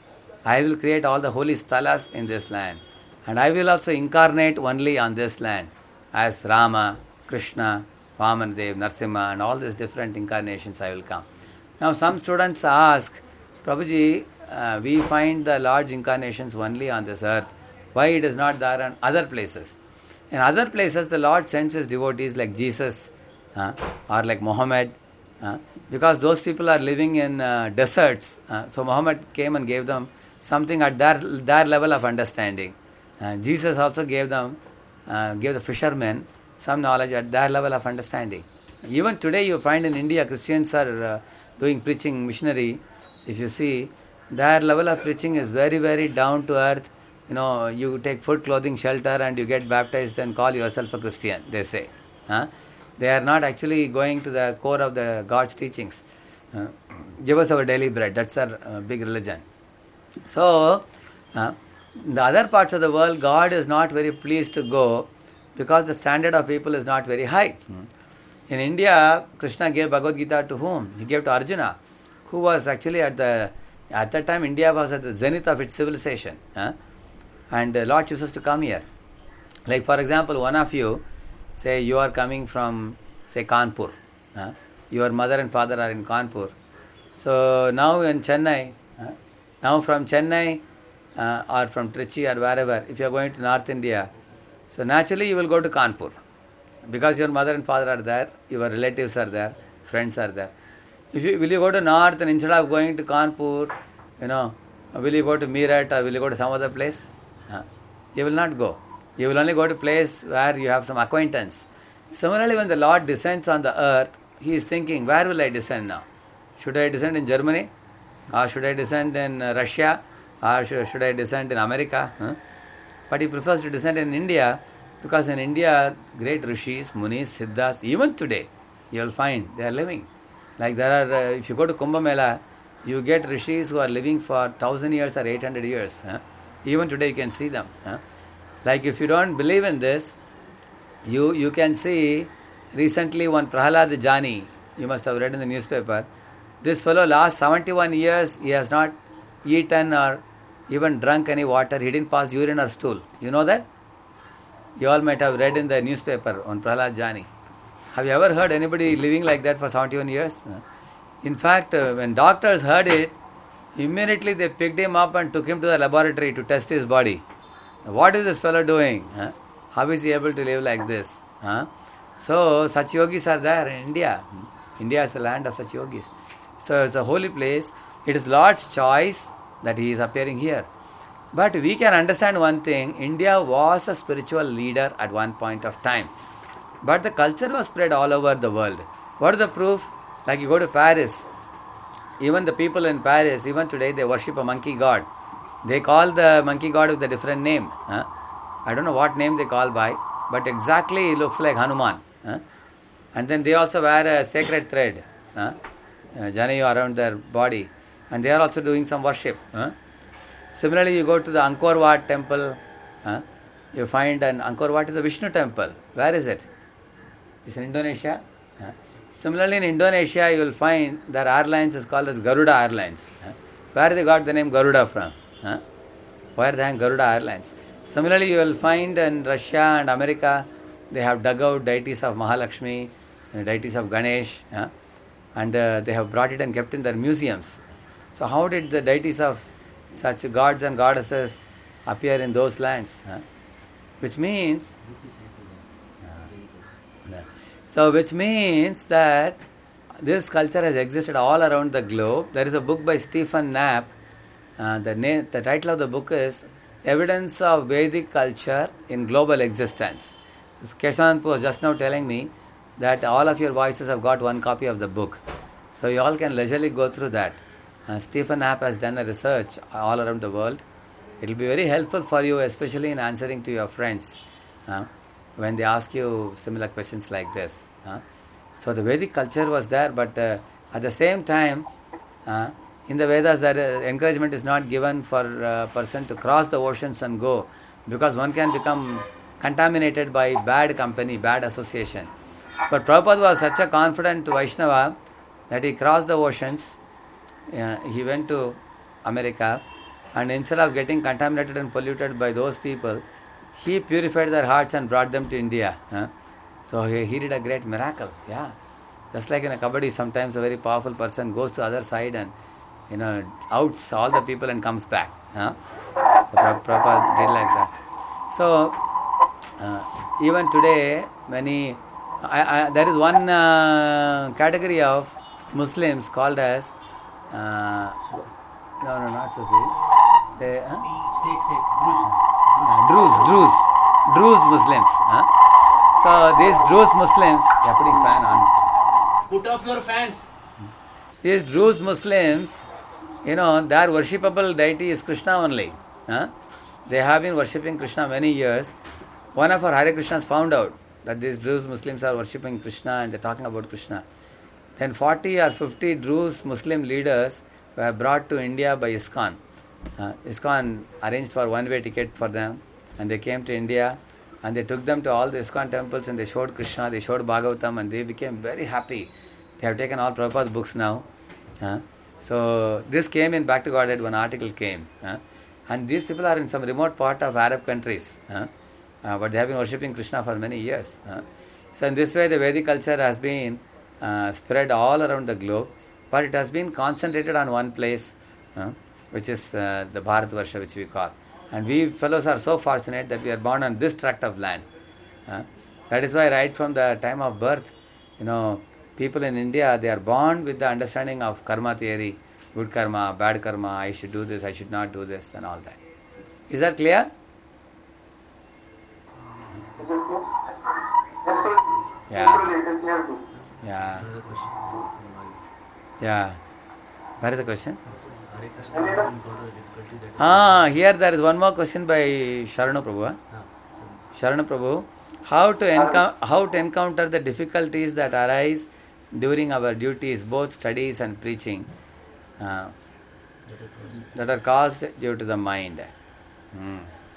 I will create all the holy sthalas in this land. And I will also incarnate only on this land as Rama, Krishna, Vamanadev, Narsimha, and all these different incarnations I will come. Now some students ask, Prabhuji, uh, we find the large incarnations only on this earth. Why it is not there in other places? In other places, the Lord sends his devotees like Jesus uh, or like Muhammad, uh, because those people are living in uh, deserts. Uh, so Muhammad came and gave them something at their, their level of understanding. Uh, Jesus also gave them, uh, gave the fishermen some knowledge at their level of understanding. Even today you find in India, Christians are uh, doing preaching missionary. If you see, their level of preaching is very, very down to earth. You know, you take food, clothing, shelter, and you get baptized and call yourself a Christian, they say. Huh? They are not actually going to the core of the God's teachings. Uh, give us our daily bread. That's our uh, big religion. So, uh, in the other parts of the world, God is not very pleased to go because the standard of people is not very high. Hmm. In India, Krishna gave Bhagavad Gita to whom? He gave to Arjuna, who was actually at the, at that time India was at the zenith of its civilization. Huh? And the Lord chooses to come here. Like for example, one of you, say you are coming from, say Kanpur. Huh? Your mother and father are in Kanpur. So now in Chennai, huh? now from Chennai uh, or from Trichy or wherever, if you are going to North India, so naturally you will go to Kanpur. Because your mother and father are there, your relatives are there, friends are there. If you, will you go to North and instead of going to Kanpur, you know, will you go to Meerut or will you go to some other place? Huh? You will not go. You will only go to a place where you have some acquaintance. Similarly, when the Lord descends on the earth, He is thinking, where will I descend now? Should I descend in Germany? Or should I descend in uh, Russia? Or should, should I descend in America? Huh? But He prefers to descend in India, because in India, great rishis, munis, siddhas, even today, you will find they are living. Like there are, uh, if you go to Kumbh Mela, you get rishis who are living for thousand years or eight hundred years. Huh? Even today you can see them. Huh? Like if you don't believe in this, you you can see recently one Prahalad Jani, you must have read in the newspaper. This fellow last seventy-one years, he has not eaten or even drunk any water. He didn't pass urine or stool. You know that? You all might have read in the newspaper on Prahalad Jani. Have you ever heard anybody living like that for seventy-one years? In fact, uh, when doctors heard it, immediately they picked him up and took him to the laboratory to test his body. What is this fellow doing? Huh? How is he able to live like this? Huh? So, such yogis are there in India. India is the land of such yogis. So, it's a holy place. It is Lord's choice that He is appearing here. But we can understand one thing, India was a spiritual leader at one point of time. But the culture was spread all over the world. What is the proof? Like you go to Paris, even the people in Paris, even today they worship a monkey god. They call the monkey god with a different name. Huh? I don't know what name they call by, but exactly it looks like Hanuman. Huh? And then they also wear a sacred thread, huh? uh, Janayu around their body. And they are also doing some worship. Huh? Similarly, you go to the Angkor Wat temple, huh? you find an Angkor Wat is a Vishnu temple. Where is it? It's in Indonesia. Huh? Similarly, in Indonesia, you will find their airlines is called as Garuda Airlines. Huh? Where they got the name Garuda from? Huh? Where they have Garuda Airlines. Similarly, you will find in Russia and America, they have dug out deities of Mahalakshmi, deities of Ganesh, huh? and uh, they have brought it and kept in their museums. So how did the deities of such gods and goddesses appear in those lands? Huh? Which means, so which means that this culture has existed all around the globe. There is a book by Stephen Knapp. Uh, the name, the title of the book is evidence of Vedic culture in global existence. Keshavanand was just now telling me that all of your voices have got one copy of the book. So you all can leisurely go through that. Uh, Stephen Knapp has done a research all around the world. It will be very helpful for you, especially in answering to your friends uh, when they ask you similar questions like this. Uh. So the Vedic culture was there, but uh, at the same time, uh, in the Vedas, that uh, encouragement is not given for a person to cross the oceans and go, because one can become contaminated by bad company, bad association. But Prabhupada was such a confident Vaishnava that he crossed the oceans. Uh, he went to America, and instead of getting contaminated and polluted by those people, he purified their hearts and brought them to India. Huh? So he, he did a great miracle. Yeah, just like in a kabaddi, sometimes a very powerful person goes to the other side and you know outs all the people and comes back. Huh? So Prabhupada did like that. So uh, even today, many I, I, there is one uh, category of Muslims called as uh, no no not Sufi. They, huh? Sikh, Sikh, Druze. Uh, Druze, Druze, Druze Muslims. Huh? So these Druze Muslims, they are putting fan on. Put off your fans. These Druze Muslims, you know, their worshipable deity is Krishna only. Huh? They have been worshipping Krishna many years. One of our Hare Krishnas found out that these Druze Muslims are worshipping Krishna and they are talking about Krishna. Then forty or fifty Druze Muslim leaders were brought to India by ISKCON. Uh, ISKCON arranged for one-way ticket for them, and they came to India and they took them to all the ISKCON temples and they showed Krishna, they showed Bhagavatam, and they became very happy. They have taken all Prabhupada's books now. Uh, so this came in Back to Godhead, one article came. Uh, and these people are in some remote part of Arab countries, uh, uh, but they have been worshipping Krishna for many years. Uh. So in this way the Vedic culture has been uh, spread all around the globe, but it has been concentrated on one place, uh, which is uh, the Bharatvarsha, which we call. And we fellows are so fortunate that we are born on this tract of land. Uh, that is why right from the time of birth, you know, people in India, they are born with the understanding of karma theory, good karma, bad karma, I should do this, I should not do this, and all that. Is that clear? Yeah. Yeah. Yeah. Where is the question? Ah, here there is one more question by Sharanu Prabhu. Sharanu Prabhu, how to encou- how to encounter the difficulties that arise during our duties, both studies and preaching, uh, that are caused due to the mind. Hmm.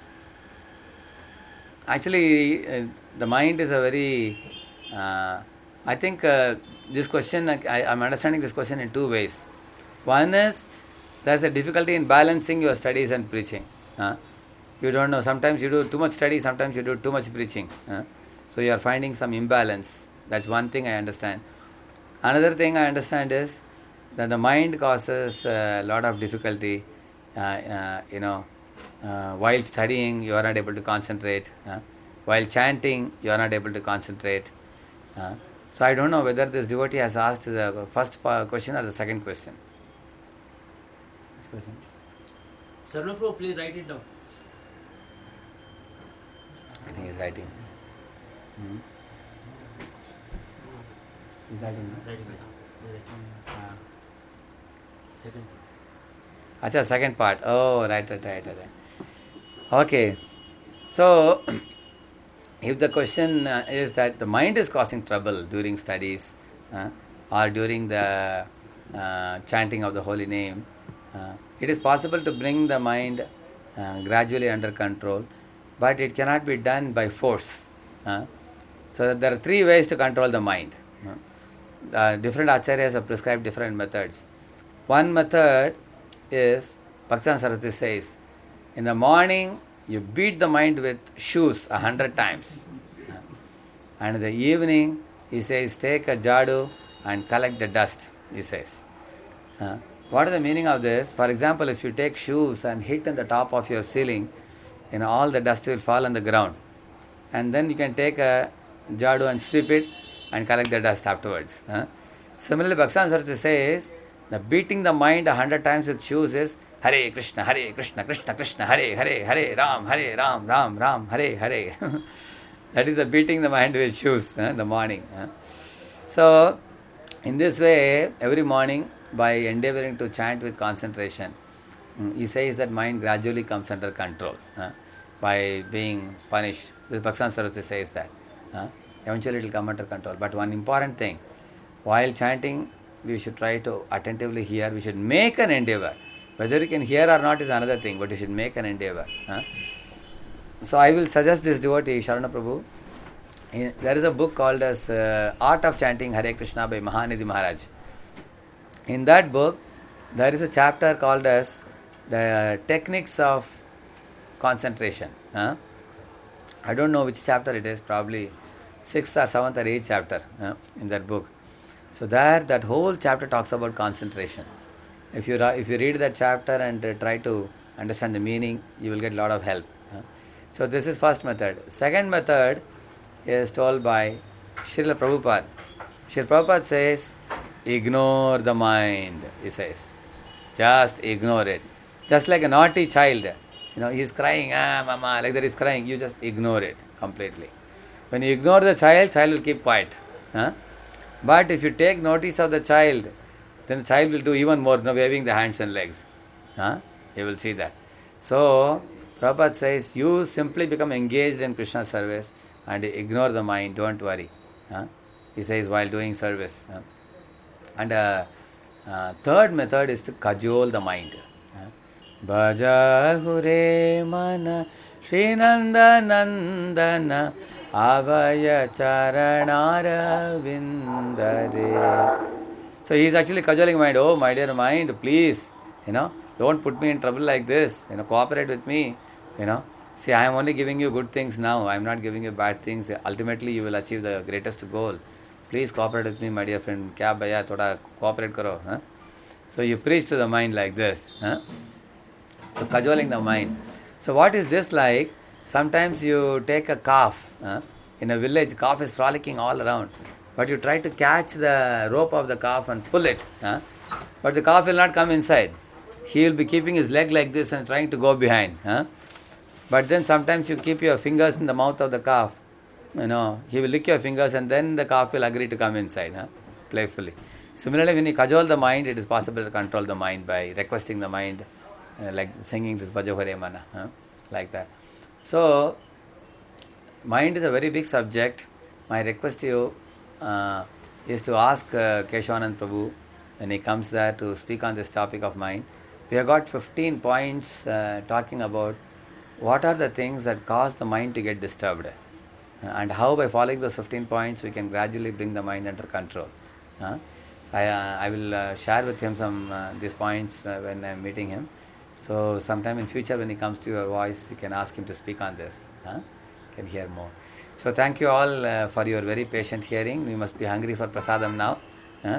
Actually, uh, the mind is a very, uh, I think uh, this question, I am understanding this question in two ways. One is, there is a difficulty in balancing your studies and preaching. Uh, you don't know, sometimes you do too much study, sometimes you do too much preaching. Uh, so you are finding some imbalance. That's one thing I understand. Another thing I understand is that the mind causes a lot of difficulty. Uh, uh, you know, uh, while studying, you are not able to concentrate. Uh, while chanting, you are not able to concentrate. Uh, so I don't know whether this devotee has asked the first question or the second question. Which question? Sarno Prabhu, please write it down. I think he's writing. Hmm? He's writing. Writing. Ah. Second. Acha, second part. Oh, right, right, right, right. Okay. So, if the question uh, is that the mind is causing trouble during studies uh, or during the uh, chanting of the holy name, uh, it is possible to bring the mind uh, gradually under control, but it cannot be done by force. Uh, so, there are three ways to control the mind. Uh, uh, different acharyas have prescribed different methods. One method is, Bhaktivedanta Saraswati says, in the morning you beat the mind with shoes a hundred times. And in the evening, he says, take a jadu and collect the dust, he says. Uh, what is the meaning of this? For example, if you take shoes and hit on the top of your ceiling, you know, all the dust will fall on the ground. And then you can take a jadu and sweep it and collect the dust afterwards. Uh. Similarly, Bhaktivedanta Saraswati says, the beating the mind a hundred times with shoes is Hare Krishna, Hare Krishna, Krishna Krishna, Hare Hare, Hare Ram, Hare Ram, Ram Ram, Hare Hare. That is the beating the mind with shoes uh, in the morning. Uh. So, in this way, every morning, by endeavoring to chant with concentration, um, he says that mind gradually comes under control uh, by being punished. This Bhaksan Saraswati says that. Uh, eventually it will come under control. But one important thing, while chanting, we should try to attentively hear. We should make an endeavor. Whether you can hear or not is another thing, but you should make an endeavor. Uh. So I will suggest this devotee, Sharana Prabhu. There is a book called as uh, Art of Chanting Hare Krishna by Mahanidhi Maharaj. In that book, there is a chapter called as the Techniques of Concentration. Huh? I don't know which chapter it is, probably sixth or seventh or eighth chapter uh, in that book. So there, that whole chapter talks about concentration. If you if you read that chapter and uh, try to understand the meaning, you will get a lot of help. Uh. So this is first method. Second method is told by Srila Prabhupada. Srila Prabhupada says, ignore the mind, he says. Just ignore it. Just like a naughty child. You know, he is crying, ah, mama, like that he is crying. You just ignore it completely. When you ignore the child, child will keep quiet. Huh? But if you take notice of the child, then the child will do even more, you know, waving the hands and legs. Huh? You will see that. So, Prabhupada says, you simply become engaged in Krishna service and ignore the mind, don't worry. Huh? He says while doing service. Huh? And uh, uh, third method is to cajole the mind. Bhaja hure mana Srinanda Nandana Avaya Charanara Vindare. So he is actually cajoling mind. Oh, my dear mind, please, you know, don't put me in trouble like this. You know, cooperate with me. You know, see, I am only giving you good things now. I am not giving you bad things. Ultimately, you will achieve the greatest goal. Please cooperate with me, my dear friend. Kya bhaiya, thoda cooperate karo. Huh? So you preach to the mind like this. Huh? So cajoling the mind. So what is this like? Sometimes you take a calf. Huh? In a village, calf is frolicking all around. But you try to catch the rope of the calf and pull it. Huh? But the calf will not come inside. He will be keeping his leg like this and trying to go behind. Huh? But then sometimes you keep your fingers in the mouth of the calf. You know, he will lick your fingers and then the calf will agree to come inside, huh? Playfully. Similarly, when you cajole the mind, it is possible to control the mind by requesting the mind, uh, like singing this Bhaja Hare Mana, huh? Like that. So, mind is a very big subject. My request to you uh, is to ask uh, Keshavanand Prabhu when he comes there to speak on this topic of mind. We have got fifteen points uh, talking about what are the things that cause the mind to get disturbed, uh, and how by following those fifteen points we can gradually bring the mind under control. Uh, I, uh, I will uh, share with him some uh, these points uh, when I am meeting him. So sometime in future when he comes to your voice, you can ask him to speak on this. Uh, you can hear more. So thank you all uh, for your very patient hearing. We must be hungry for prasadam now. Uh,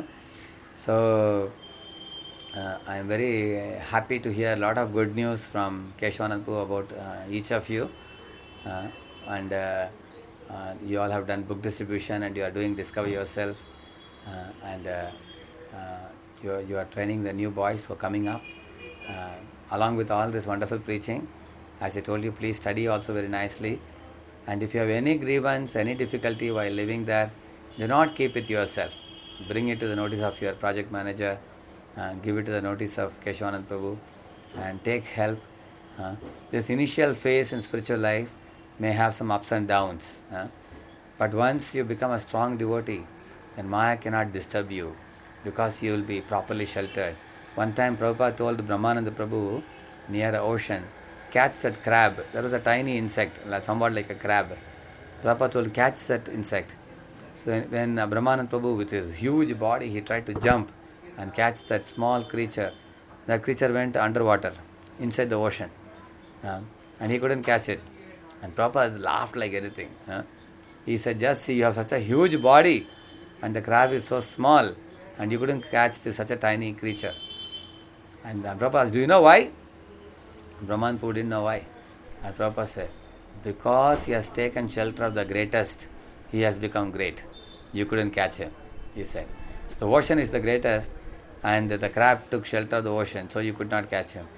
so uh, I am very happy to hear a lot of good news from Keshavanand Prabhu about uh, each of you. Uh, and uh, uh, you all have done book distribution and you are doing Discover Yourself. Uh, and uh, uh, you, are, you are training the new boys who are coming up. Uh, along with all this wonderful preaching, as I told you, please study also very nicely. And if you have any grievance, any difficulty while living there, do not keep it yourself. Bring it to the notice of your project manager, uh, give it to the notice of Keshavanand Prabhu, and take help. Uh, this initial phase in spiritual life may have some ups and downs. Uh, but once you become a strong devotee, then Maya cannot disturb you because you will be properly sheltered. One time Prabhupada told Brahmananda Prabhu near an ocean, catch that crab. There was a tiny insect, somewhat like a crab. Prabhupada told, catch that insect. So when, when uh, Brahmananda Prabhu with his huge body, he tried to jump and catch that small creature. That creature went underwater, inside the ocean. Uh, and he couldn't catch it. And Prabhupada laughed like anything. Uh. He said, just see, you have such a huge body and the crab is so small and you couldn't catch this, such a tiny creature. And uh, Prabhupada asked, do you know why? Brahman Prabhu didn't know why. And Prabhupada said, because he has taken shelter of the greatest, he has become great. You couldn't catch him, he said. So the ocean is the greatest and the crab took shelter of the ocean, so you could not catch him.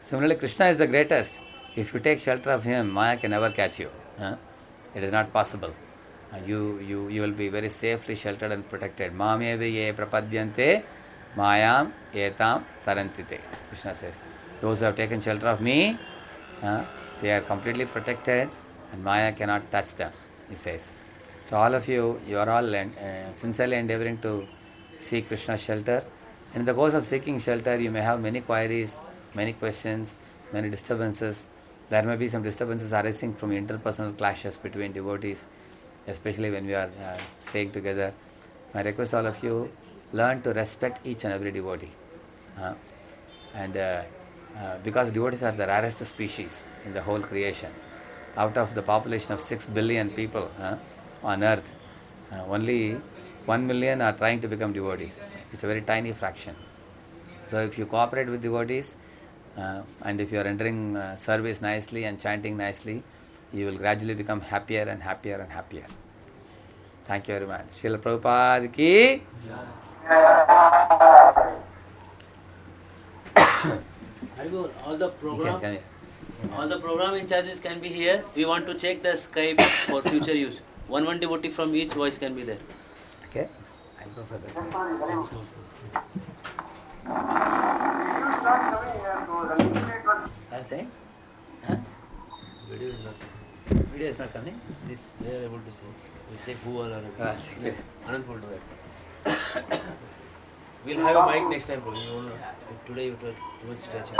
Similarly, Krishna is the greatest. If you take shelter of him, Maya can never catch you. Huh? It is not possible. Uh, you, you, you will be very safely sheltered and protected. Mamevi ye prapadyante mayam etam tarantite. Krishna says, those who have taken shelter of me, uh, they are completely protected and Maya cannot touch them, he says. So all of you, you are all uh, sincerely endeavoring to seek Krishna's shelter. In the course of seeking shelter, you may have many queries, many questions, many disturbances. There may be some disturbances arising from interpersonal clashes between devotees, especially when we are uh, staying together. My request to all of you, learn to respect each and every devotee. Uh, and uh, uh, because devotees are the rarest species in the whole creation. Out of the population of six billion people uh, on earth, uh, only one million are trying to become devotees. It's a very tiny fraction. So if you cooperate with devotees, uh, and if you are entering uh, service nicely and chanting nicely, you will gradually become happier and happier and happier. Thank you very much. Srila Prabhupada ki. Haribo, all the program, Can, can all the program in charges can be here. We want to check the Skype for future use. One one devotee from each voice can be there. Okay, I'll go for that. And so, Are saying? Huh? video is not. Video is not coming? This they are able to see. We'll check who all are. Ah, check it. Anand will do that. We'll have a mic next time. Bro. You know, today it was too much stretch.